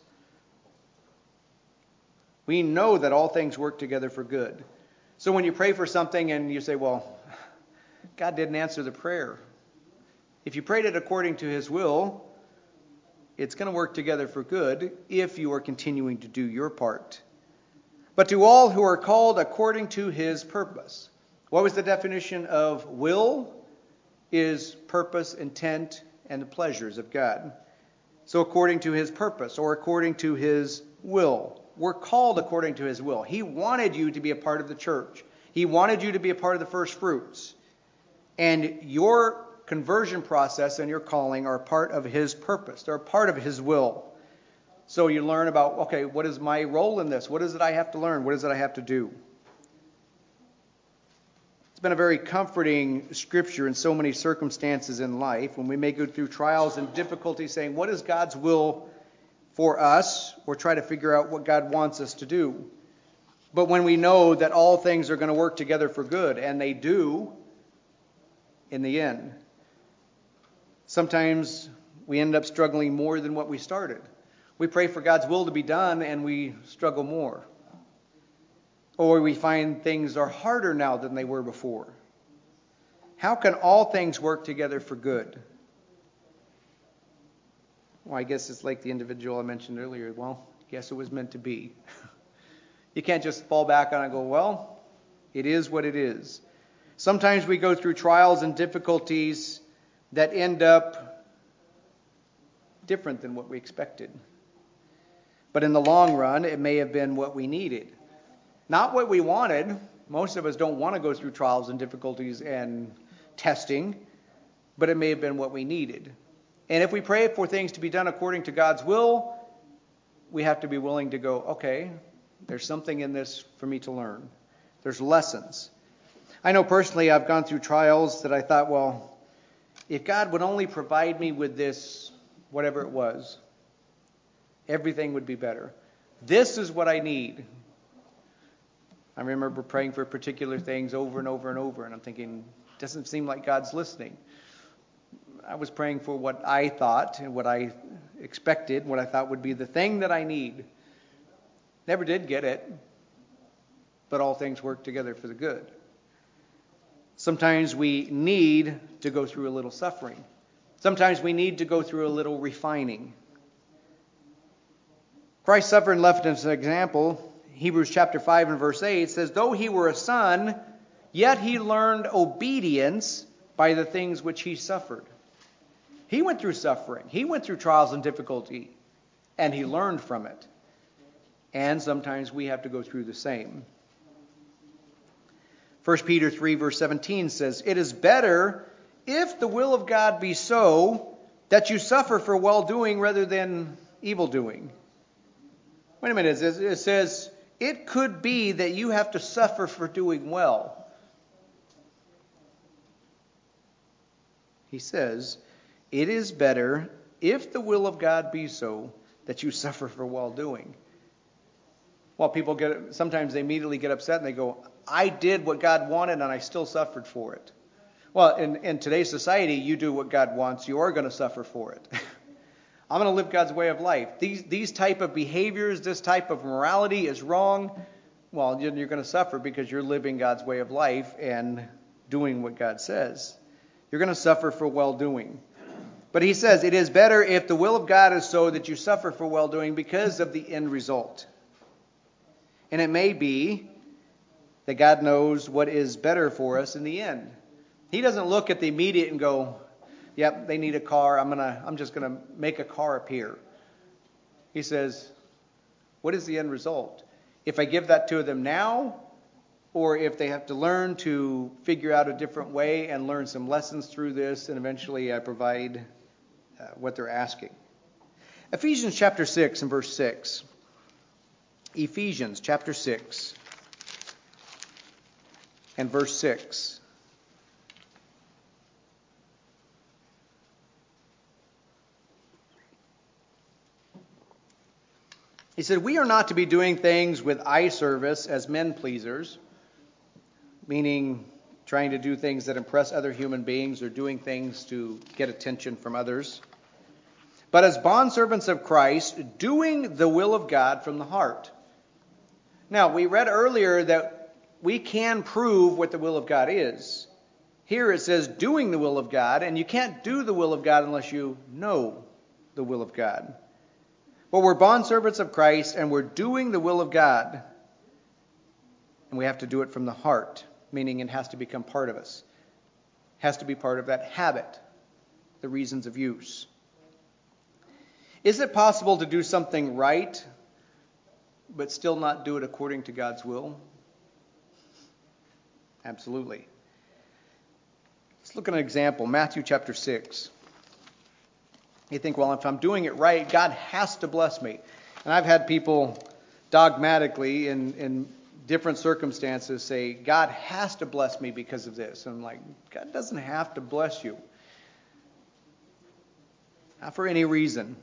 We know that all things work together for good. So when you pray for something and you say, well, God didn't answer the prayer. If you prayed it according to His will, it's going to work together for good if you are continuing to do your part. but to all who are called according to his purpose. What was the definition of will? Is purpose, intent, and the pleasures of God. So according to his purpose, or according to his will. We're called according to his will. He wanted you to be a part of the church. He wanted you to be a part of the first fruits. And your conversion process and your calling are part of his purpose. They're a part of his will. So you learn about, okay, what is my role in this? What is it I have to learn? What is it I have to do? It's been a very comforting scripture in so many circumstances in life when we may go through trials and difficulties saying, what is God's will for us? Or try to figure out what God wants us to do. But when we know that all things are going to work together for good, and they do in the end, sometimes we end up struggling more than what we started. We pray for God's will to be done and we struggle more. Or we find things are harder now than they were before. How can all things work together for good? Well, I guess it's like the individual I mentioned earlier. Well, I guess it was meant to be. You can't just fall back on it and go, well, it is what it is. Sometimes we go through trials and difficulties that end up different than what we expected. But in the long run, it may have been what we needed. Not what we wanted. Most of us don't want to go through trials and difficulties and testing, but it may have been what we needed. And if we pray for things to be done according to God's will, we have to be willing to go, okay, there's something in this for me to learn. There's lessons. I know personally I've gone through trials that I thought, well, if God would only provide me with this, whatever it was, everything would be better. This is what I need. I remember praying for particular things over and over and over, and I'm thinking, it doesn't seem like God's listening. I was praying for what I thought and what I expected, what I thought would be the thing that I need. Never did get it, but all things work together for the good. Sometimes we need to go through a little suffering. Sometimes we need to go through a little refining. Christ suffered and left us an example. Hebrews chapter 5 and verse 8 says, though he were a son, yet he learned obedience by the things which he suffered. He went through suffering. He went through trials and difficulty, and he learned from it. And sometimes we have to go through the same. 1 Peter 3 verse 17 says, it is better if the will of God be so that you suffer for well-doing rather than evil-doing. Wait a minute. It says, it could be that you have to suffer for doing well. He says, it is better if the will of God be so that you suffer for well-doing. Well, people sometimes they immediately get upset and they go, I did what God wanted and I still suffered for it. Well, in today's society, you do what God wants, you are going to suffer for it. I'm going to live God's way of life. These type of behaviors, this type of morality is wrong. Well, you're going to suffer because you're living God's way of life and doing what God says. You're going to suffer for well-doing. But he says, it is better if the will of God is so that you suffer for well-doing because of the end result. And it may be that God knows what is better for us in the end. He doesn't look at the immediate and go, yep, they need a car. I'm just going to make a car appear. He says, what is the end result? If I give that to them now, or if they have to learn to figure out a different way and learn some lessons through this, and eventually I provide what they're asking. Ephesians chapter 6 and verse 6. Ephesians chapter 6 and verse 6. He said, we are not to be doing things with eye service as men pleasers, meaning trying to do things that impress other human beings or doing things to get attention from others, but as bondservants of Christ, doing the will of God from the heart. Now, we read earlier that we can prove what the will of God is. Here it says doing the will of God, and you can't do the will of God unless you know the will of God. But we're bondservants of Christ, and we're doing the will of God. And we have to do it from the heart, meaning it has to become part of us. It has to be part of that habit, the reasons of use. Is it possible to do something right, but still not do it according to God's will? Absolutely. Let's look at an example. Matthew chapter 6. You think, well, if I'm doing it right, God has to bless me. And I've had people dogmatically in different circumstances say, God has to bless me because of this. And I'm like, God doesn't have to bless you. Not for any reason.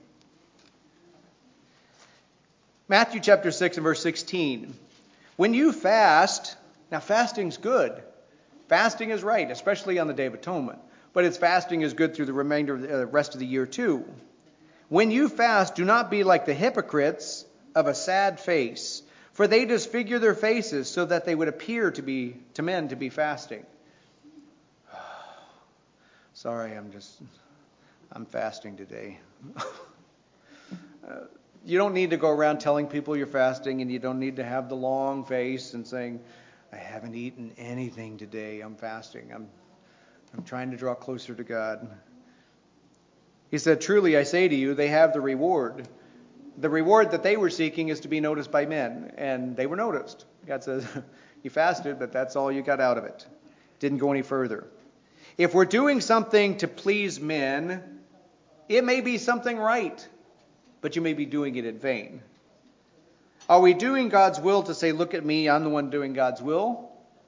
Matthew chapter 6 and verse 16. When you fast, now fasting's good. Fasting is right, especially on the Day of Atonement. But its fasting is good through the remainder of the rest of the year too. When you fast, do not be like the hypocrites of a sad face, for they disfigure their faces so that they would appear to men to be fasting. Sorry, I'm fasting today. You don't need to go around telling people you're fasting, and you don't need to have the long face and saying, I haven't eaten anything today. I'm fasting. I'm trying to draw closer to God. He said, truly I say to you, they have the reward. The reward that they were seeking is to be noticed by men, and they were noticed. God says, you fasted, but that's all you got out of it. Didn't go any further. If we're doing something to please men, it may be something right, but you may be doing it in vain. Are we doing God's will to say, look at me, I'm the one doing God's will?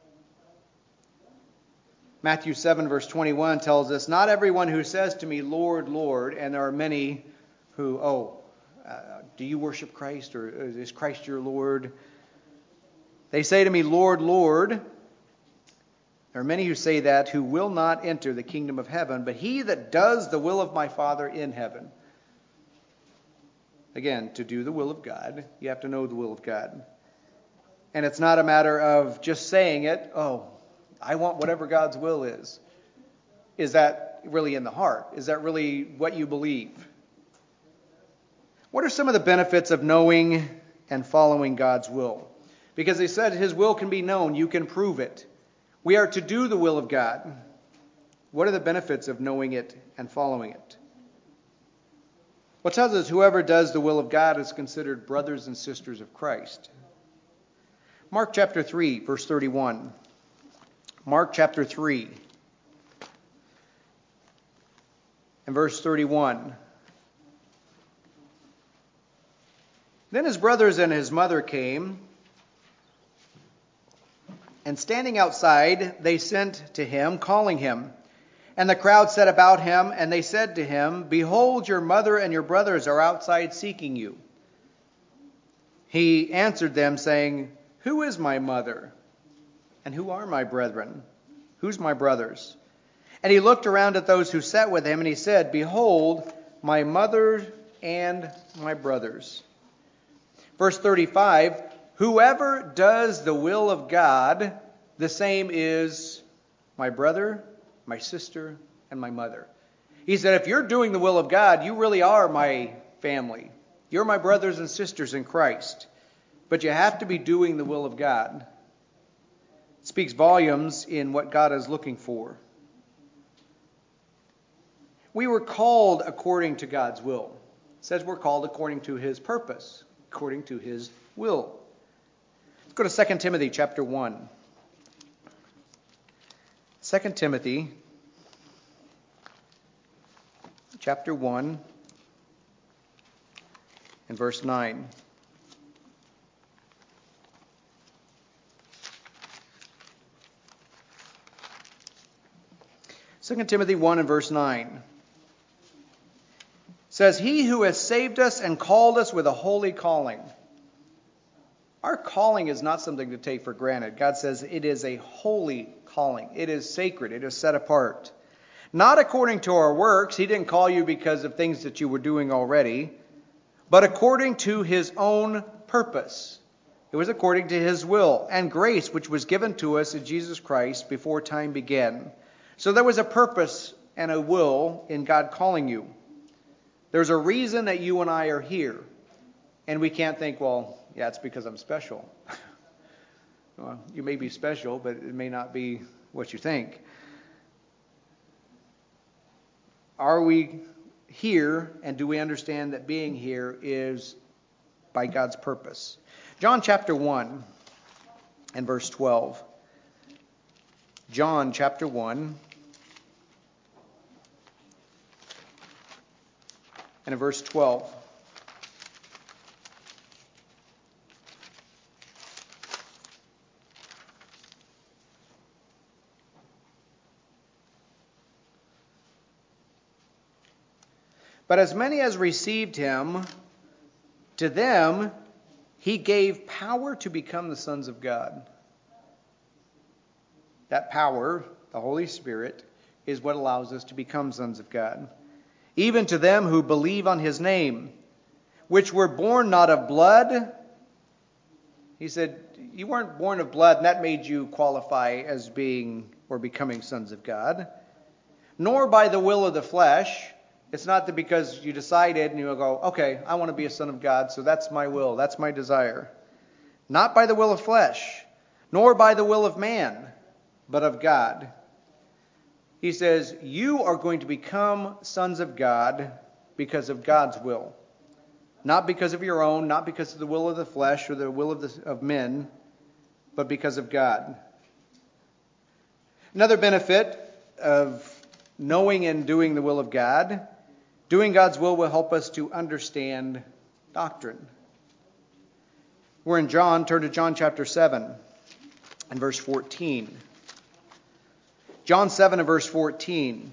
Matthew 7 verse 21 tells us, not everyone who says to me, Lord, Lord, and there are many who, do you worship Christ, or is Christ your Lord? They say to me, Lord, Lord. There are many who say that who will not enter the kingdom of heaven, but he that does the will of my Father in heaven. Again, to do the will of God, you have to know the will of God. And it's not a matter of just saying it, I want whatever God's will is. Is that really in the heart? Is that really what you believe? What are some of the benefits of knowing and following God's will? Because he said his will can be known. You can prove it. We are to do the will of God. What are the benefits of knowing it and following it? Well, it tells us whoever does the will of God is considered brothers and sisters of Christ. Mark chapter 3, verse 31. Mark chapter 3 and verse 31. Then his brothers and his mother came, and standing outside, they sent to him, calling him. And the crowd set about him, and they said to him, Behold, your mother and your brothers are outside seeking you. He answered them, saying, Who is my mother? And who are my brethren? Who's my brothers? And he looked around at those who sat with him, and he said, Behold, my mother and my brothers. Verse 35, Whoever does the will of God, the same is my brother, my sister, and my mother. He said, if you're doing the will of God, you really are my family. You're my brothers and sisters in Christ. But you have to be doing the will of God. It speaks volumes in what God is looking for. We were called according to God's will. It says we're called according to his purpose, according to his will. Let's go to 2 Timothy chapter 1. 2 Timothy chapter 1 and verse 9. Second Timothy 1 and verse 9 says, He who has saved us and called us with a holy calling. Our calling is not something to take for granted. God says it is a holy calling. It is sacred. It is set apart. Not according to our works. He didn't call you because of things that you were doing already, but according to his own purpose. It was according to his will and grace, which was given to us in Jesus Christ before time began. So there was a purpose and a will in God calling you. There's a reason that you and I are here. And we can't think, well, yeah, it's because I'm special. Well, you may be special, but it may not be what you think. Are we here, and do we understand that being here is by God's purpose? John chapter 1 and verse 12. John chapter 1 and in verse 12. But as many as received him, to them he gave power to become the sons of God. That power, the Holy Spirit, is what allows us to become sons of God. Even to them who believe on his name, which were born not of blood. He said, you weren't born of blood, and that made you qualify as being or becoming sons of God. Nor by the will of the flesh. It's not that because you decided and you'll go, okay, I want to be a son of God, so that's my will, that's my desire. Not by the will of flesh, nor by the will of man, but of God. He says, you are going to become sons of God because of God's will. Not because of your own, not because of the will of the flesh or the will of men, but because of God. Another benefit of knowing and doing the will of God, doing God's will help us to understand doctrine. We're in John. Turn to John chapter 7 and verse 14. John 7 and verse 14.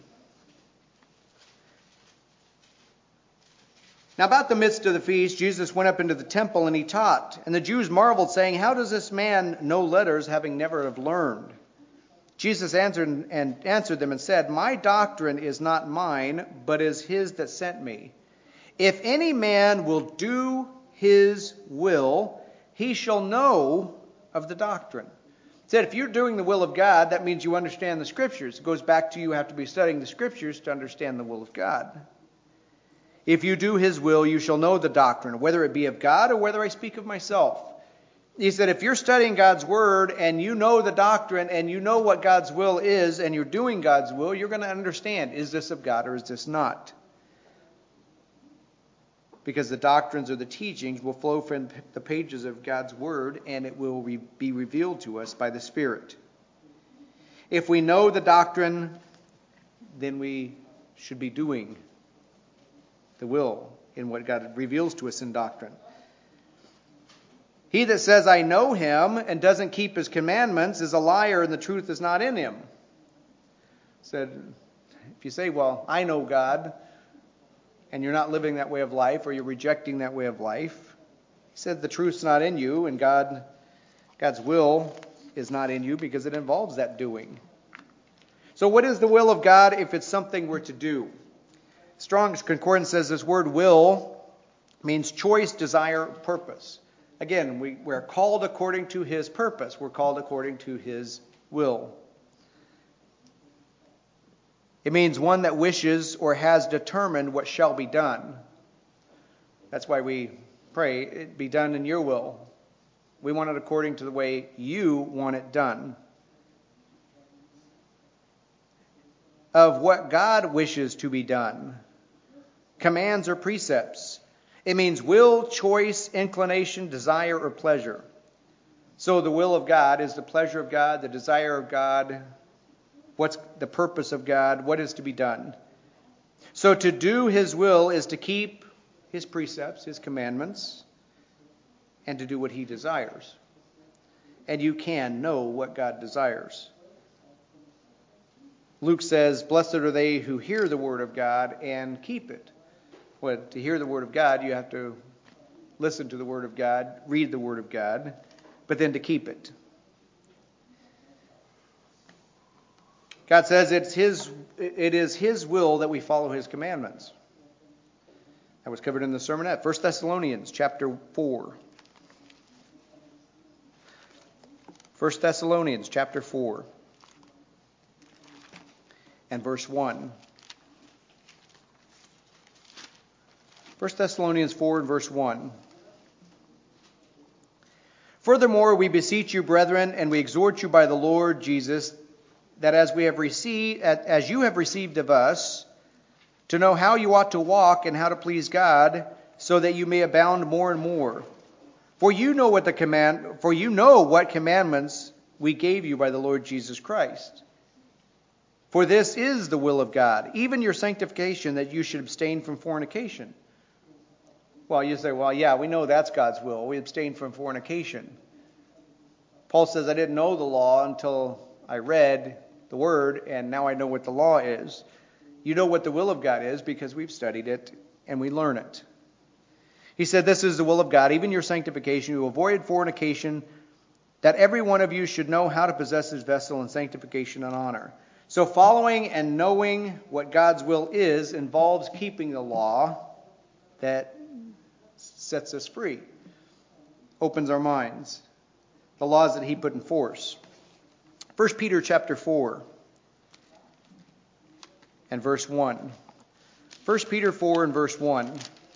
Now about the midst of the feast, Jesus went up into the temple and he taught. And the Jews marveled, saying, how does this man know letters, having never have learned? Jesus answered them and said, my doctrine is not mine, but is his that sent me. If any man will do his will, he shall know of the doctrine. He said, if you're doing the will of God, that means you understand the Scriptures. It goes back to you have to be studying the Scriptures to understand the will of God. If you do his will, you shall know the doctrine, whether it be of God or whether I speak of myself. He said, if you're studying God's word and you know the doctrine and you know what God's will is and you're doing God's will, you're going to understand, is this of God or is this not? Because the doctrines or the teachings will flow from the pages of God's word and it will be revealed to us by the Spirit. If we know the doctrine, then we should be doing the will in what God reveals to us in doctrine. He that says, I know him, and doesn't keep his commandments is a liar, and the truth is not in him. Said, if you say, well, I know God, and you're not living that way of life, or you're rejecting that way of life, he said the truth's not in you, and God's will is not in you because it involves that doing. So what is the will of God if it's something we're to do? Strong's Concordance says this word will means choice, desire, purpose. Again, we're called according to his purpose. We're called according to his will. It means one that wishes or has determined what shall be done. That's why we pray, it be done in your will. We want it according to the way you want it done. Of what God wishes to be done. Commands or precepts. It means will, choice, inclination, desire, or pleasure. So the will of God is the pleasure of God, the desire of God, what's the purpose of God, what is to be done. So to do his will is to keep his precepts, his commandments, and to do what he desires. And you can know what God desires. Luke says, blessed are they who hear the word of God and keep it. Well, to hear the word of God, you have to listen to the word of God, read the word of God, but then to keep it. God says it is his will that we follow his commandments. That was covered in the sermonette. 1 Thessalonians chapter 4. 1 Thessalonians chapter 4 and verse 1. 1 Thessalonians 4 and verse 1. For Furthermore, we beseech you, brethren, and we exhort you by the Lord Jesus, that as you have received of us, to know how you ought to walk and how to please God, so that you may abound more and more. For you know what commandments we gave you by the Lord Jesus Christ. For this is the will of God, even your sanctification, that you should abstain from fornication. Well, you say, well, yeah, we know that's God's will. We abstain from fornication. Paul says, I didn't know the law until I read the Word, and now I know what the law is. You know what the will of God is because we've studied it and we learn it. He said, this is the will of God, even your sanctification. You avoid fornication, that every one of you should know how to possess his vessel in sanctification and honor. So following and knowing what God's will is involves keeping the law that sets us free, opens our minds, the laws that he put in force. 1 Peter chapter 4 and verse 1. 1 Peter 4 and verse 1.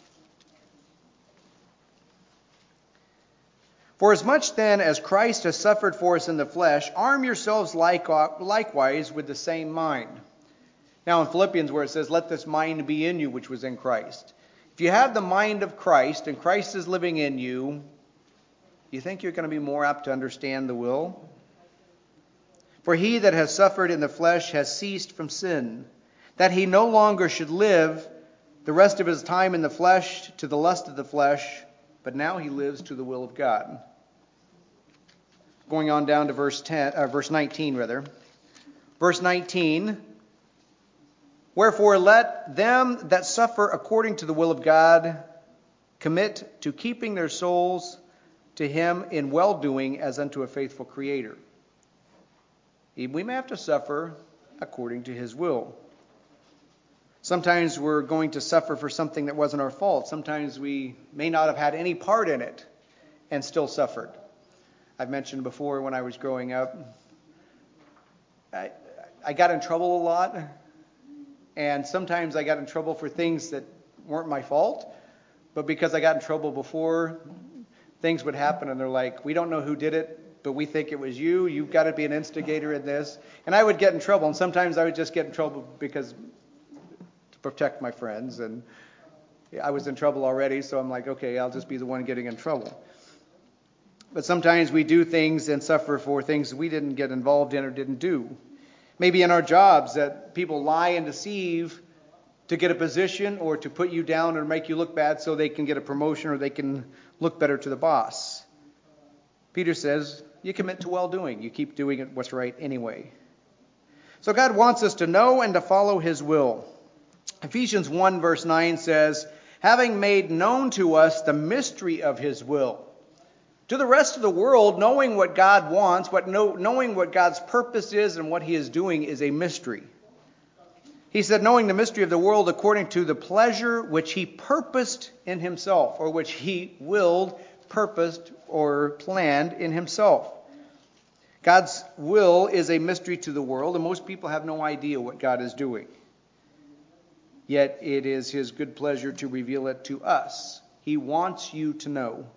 For as much then as Christ has suffered for us in the flesh, arm yourselves likewise with the same mind. Now in Philippians where it says, let this mind be in you which was in Christ. If you have the mind of Christ and Christ is living in you, you think you're going to be more apt to understand the will? For he that has suffered in the flesh has ceased from sin, that he no longer should live the rest of his time in the flesh to the lust of the flesh, but now he lives to the will of God. Going on down to verse 19. Verse 19. Wherefore let them that suffer according to the will of God commit to keeping their souls to him in well-doing as unto a faithful Creator. We may have to suffer according to his will. Sometimes we're going to suffer for something that wasn't our fault. Sometimes we may not have had any part in it and still suffered. I've mentioned before when I was growing up, I got in trouble a lot. And sometimes I got in trouble for things that weren't my fault. But because I got in trouble before, things would happen and they're like, we don't know who did it, but we think it was you. You've got to be an instigator in this. And I would get in trouble. And sometimes I would just get in trouble because protect my friends, and I was in trouble already, so I'm like, okay, I'll just be the one getting in trouble. But sometimes we do things and suffer for things we didn't get involved in or didn't do. Maybe in our jobs that people lie and deceive to get a position or to put you down or make you look bad so they can get a promotion or they can look better to the boss. Peter says, you commit to well-doing. You keep doing it what's right anyway. So God wants us to know and to follow his will. Ephesians 1 verse 9 says, having made known to us the mystery of his will. To the rest of the world, knowing what God wants, knowing what God's purpose is and what he is doing is a mystery. He said, knowing the mystery of the world according to the pleasure which he purposed in himself, or which he willed, purposed, or planned in himself. God's will is a mystery to the world, and most people have no idea what God is doing. Yet it is his good pleasure to reveal it to us. He wants you to know.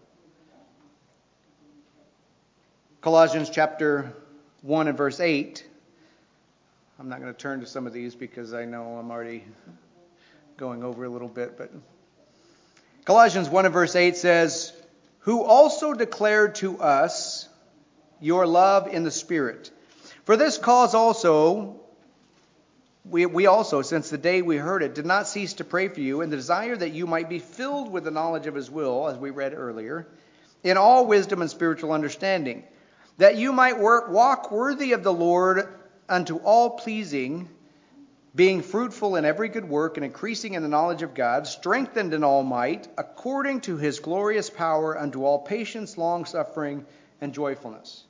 Colossians chapter 1 and verse 8. I'm not going to turn to some of these because I know I'm already going over a little bit. But Colossians 1 and verse 8 says, who also declared to us your love in the Spirit. For this cause also, we also, since the day we heard it, did not cease to pray for you, and the desire that you might be filled with the knowledge of his will, as we read earlier, in all wisdom and spiritual understanding, that you might walk worthy of the Lord unto all pleasing, being fruitful in every good work and increasing in the knowledge of God, strengthened in all might, according to his glorious power, unto all patience, long-suffering, and joyfulness.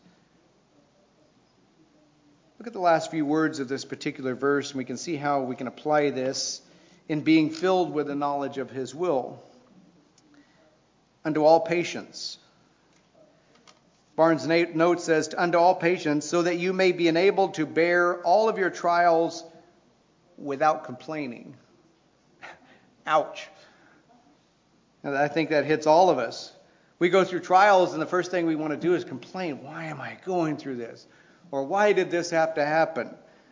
Look at the last few words of this particular verse, and we can see how we can apply this in being filled with the knowledge of his will. Unto all patience. Barnes' note says, unto all patience, so that you may be enabled to bear all of your trials without complaining. Ouch. And I think that hits all of us. We go through trials, and the first thing we want to do is complain. Why am I going through this? Or why did this have to happen?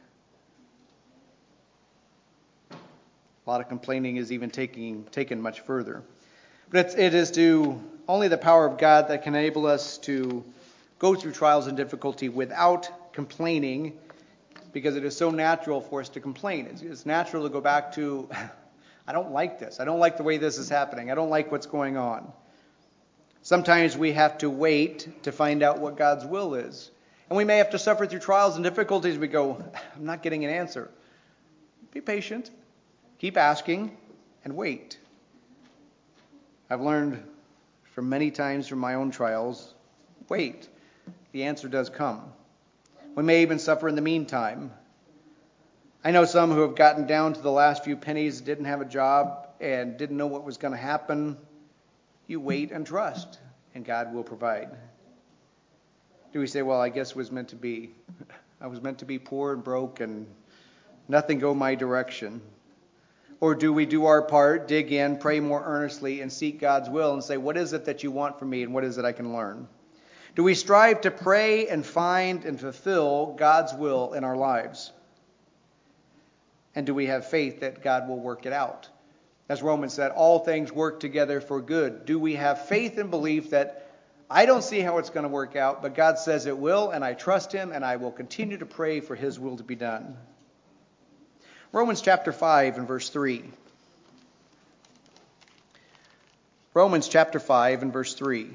A lot of complaining is even taken much further. But it is only the power of God that can enable us to go through trials and difficulty without complaining, because it is so natural for us to complain. It's natural to go back to, I don't like this. I don't like the way this is happening. I don't like what's going on. Sometimes we have to wait to find out what God's will is. And we may have to suffer through trials and difficulties. We go, I'm not getting an answer. Be patient. Keep asking and wait. I've learned from many times from my own trials, wait. The answer does come. We may even suffer in the meantime. I know some who have gotten down to the last few pennies, didn't have a job, and didn't know what was going to happen. You wait and trust, and God will provide. Do we say, well, I guess it was meant to be. I was meant to be poor and broke and nothing go my direction. Or do we do our part, dig in, pray more earnestly, and seek God's will and say, what is it that you want from me and what is it I can learn? Do we strive to pray and find and fulfill God's will in our lives? And do we have faith that God will work it out? As Romans said, all things work together for good. Do we have faith and belief that I don't see how it's going to work out, but God says it will, and I trust him, and I will continue to pray for his will to be done? Romans chapter 5 and verse 3. Romans chapter 5 and verse 3.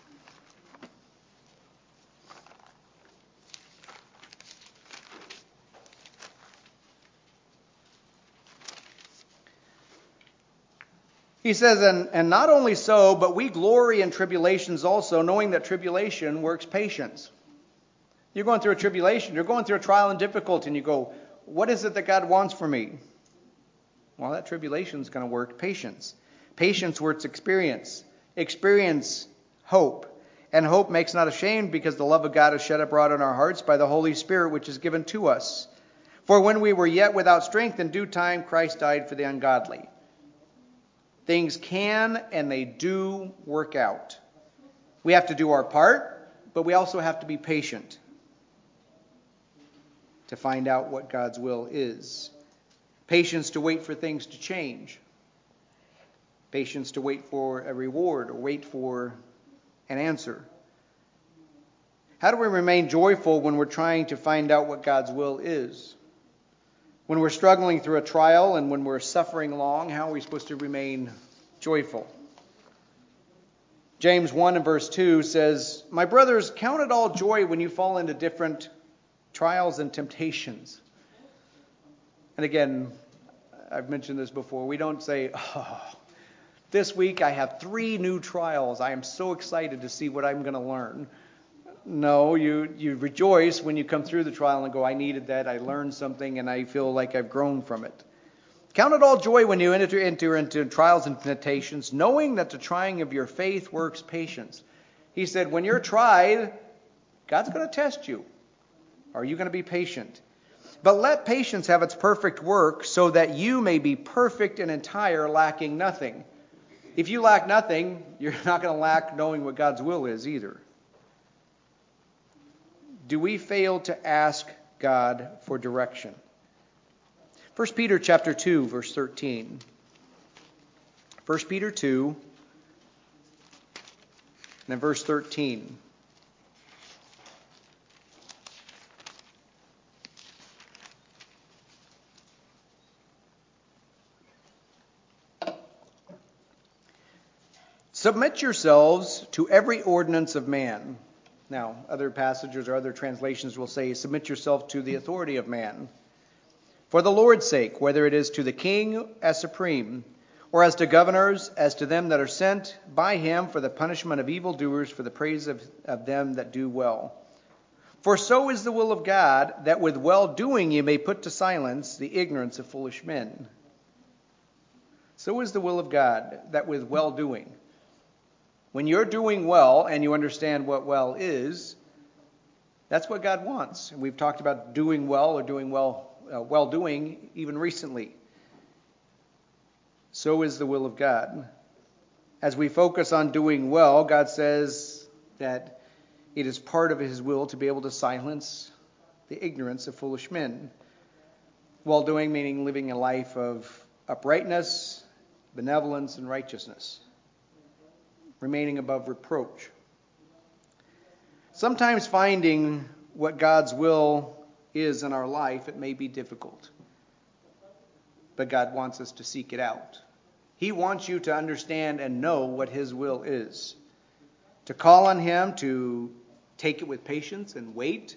He says, and not only so, but we glory in tribulations also, knowing that tribulation works patience. You're going through a tribulation. You're going through a trial and difficulty, and you go, what is it that God wants from me? Well, that tribulation is going to work patience. Patience works experience. Experience, hope. And hope makes not ashamed, because the love of God is shed abroad in our hearts by the Holy Spirit, which is given to us. For when we were yet without strength, in due time Christ died for the ungodly. Things can and they do work out. We have to do our part, but we also have to be patient to find out what God's will is. Patience to wait for things to change. Patience to wait for a reward or wait for an answer. How do we remain joyful when we're trying to find out what God's will is? When we're struggling through a trial and when we're suffering long, how are we supposed to remain joyful? James 1 and verse 2 says, my brothers, count it all joy when you fall into different trials and temptations. And again, I've mentioned this before. We don't say, this week I have 3 new trials. I am so excited to see what I'm going to learn. No, you rejoice when you come through the trial and go, I needed that, I learned something, and I feel like I've grown from it. Count it all joy when you enter into trials and temptations, knowing that the trying of your faith works patience. He said, when you're tried, God's going to test you. Are you going to be patient? But let patience have its perfect work, so that you may be perfect and entire, lacking nothing. If you lack nothing, you're not going to lack knowing what God's will is either. Do we fail to ask God for direction? 1 Peter chapter 2, verse 13. 1 Peter 2, and then verse 13. Submit yourselves to every ordinance of man. Now, other passages or other translations will say, submit yourself to the authority of man. For the Lord's sake, whether it is to the king as supreme, or as to governors, as to them that are sent by him for the punishment of evildoers, for the praise of them that do well. For so is the will of God, that with well-doing you may put to silence the ignorance of foolish men. So is the will of God, that with well-doing. When you're doing well and you understand what well is, that's what God wants. And we've talked about doing well or doing well-doing even recently. So is the will of God. as we focus on doing well, God says that it is part of his will to be able to silence the ignorance of foolish men. Well doing meaning living a life of uprightness, benevolence, and righteousness, remaining above reproach. Sometimes finding what God's will is in our life, it may be difficult. But God wants us to seek it out. He wants you to understand and know what his will is. To call on him, to take it with patience and wait,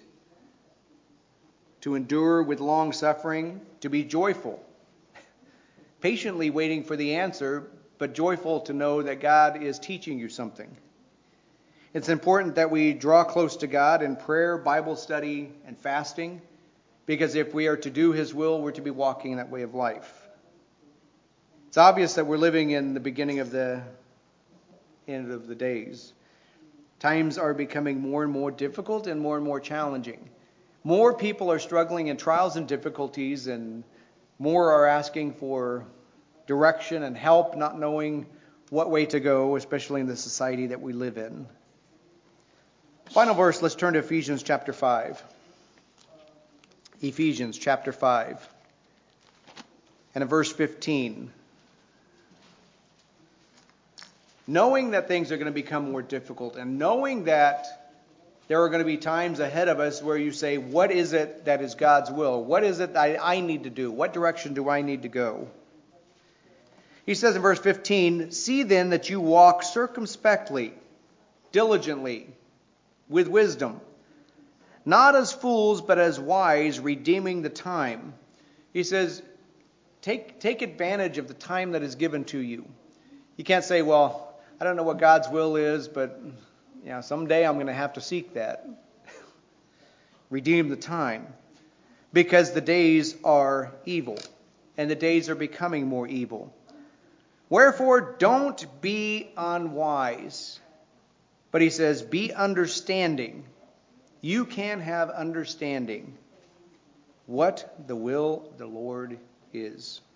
to endure with long suffering, to be joyful, patiently waiting for the answer, but joyful to know that God is teaching you something. It's important that we draw close to God in prayer, Bible study, and fasting, because if we are to do his will, we're to be walking in that way of life. It's obvious that we're living in the beginning of the end of the days. Times are becoming more and more difficult and more challenging. More people are struggling in trials and difficulties, and more are asking for direction and help, not knowing what way to go, especially in the society that we live in. Final verse, let's turn to Ephesians chapter 5. Ephesians chapter 5. And in verse 15. Knowing that things are going to become more difficult, and knowing that there are going to be times ahead of us where you say, what is it that is God's will? What is it that I need to do? What direction do I need to go? He says in verse 15, see then that you walk circumspectly, diligently, with wisdom, not as fools, but as wise, redeeming the time. He says, take advantage of the time that is given to you. You can't say, well, I don't know what God's will is, but someday I'm going to have to seek that. Redeem the time. Because the days are evil, and the days are becoming more evil. Wherefore, don't be unwise. But he says, be understanding. You can have understanding what the will of the Lord is.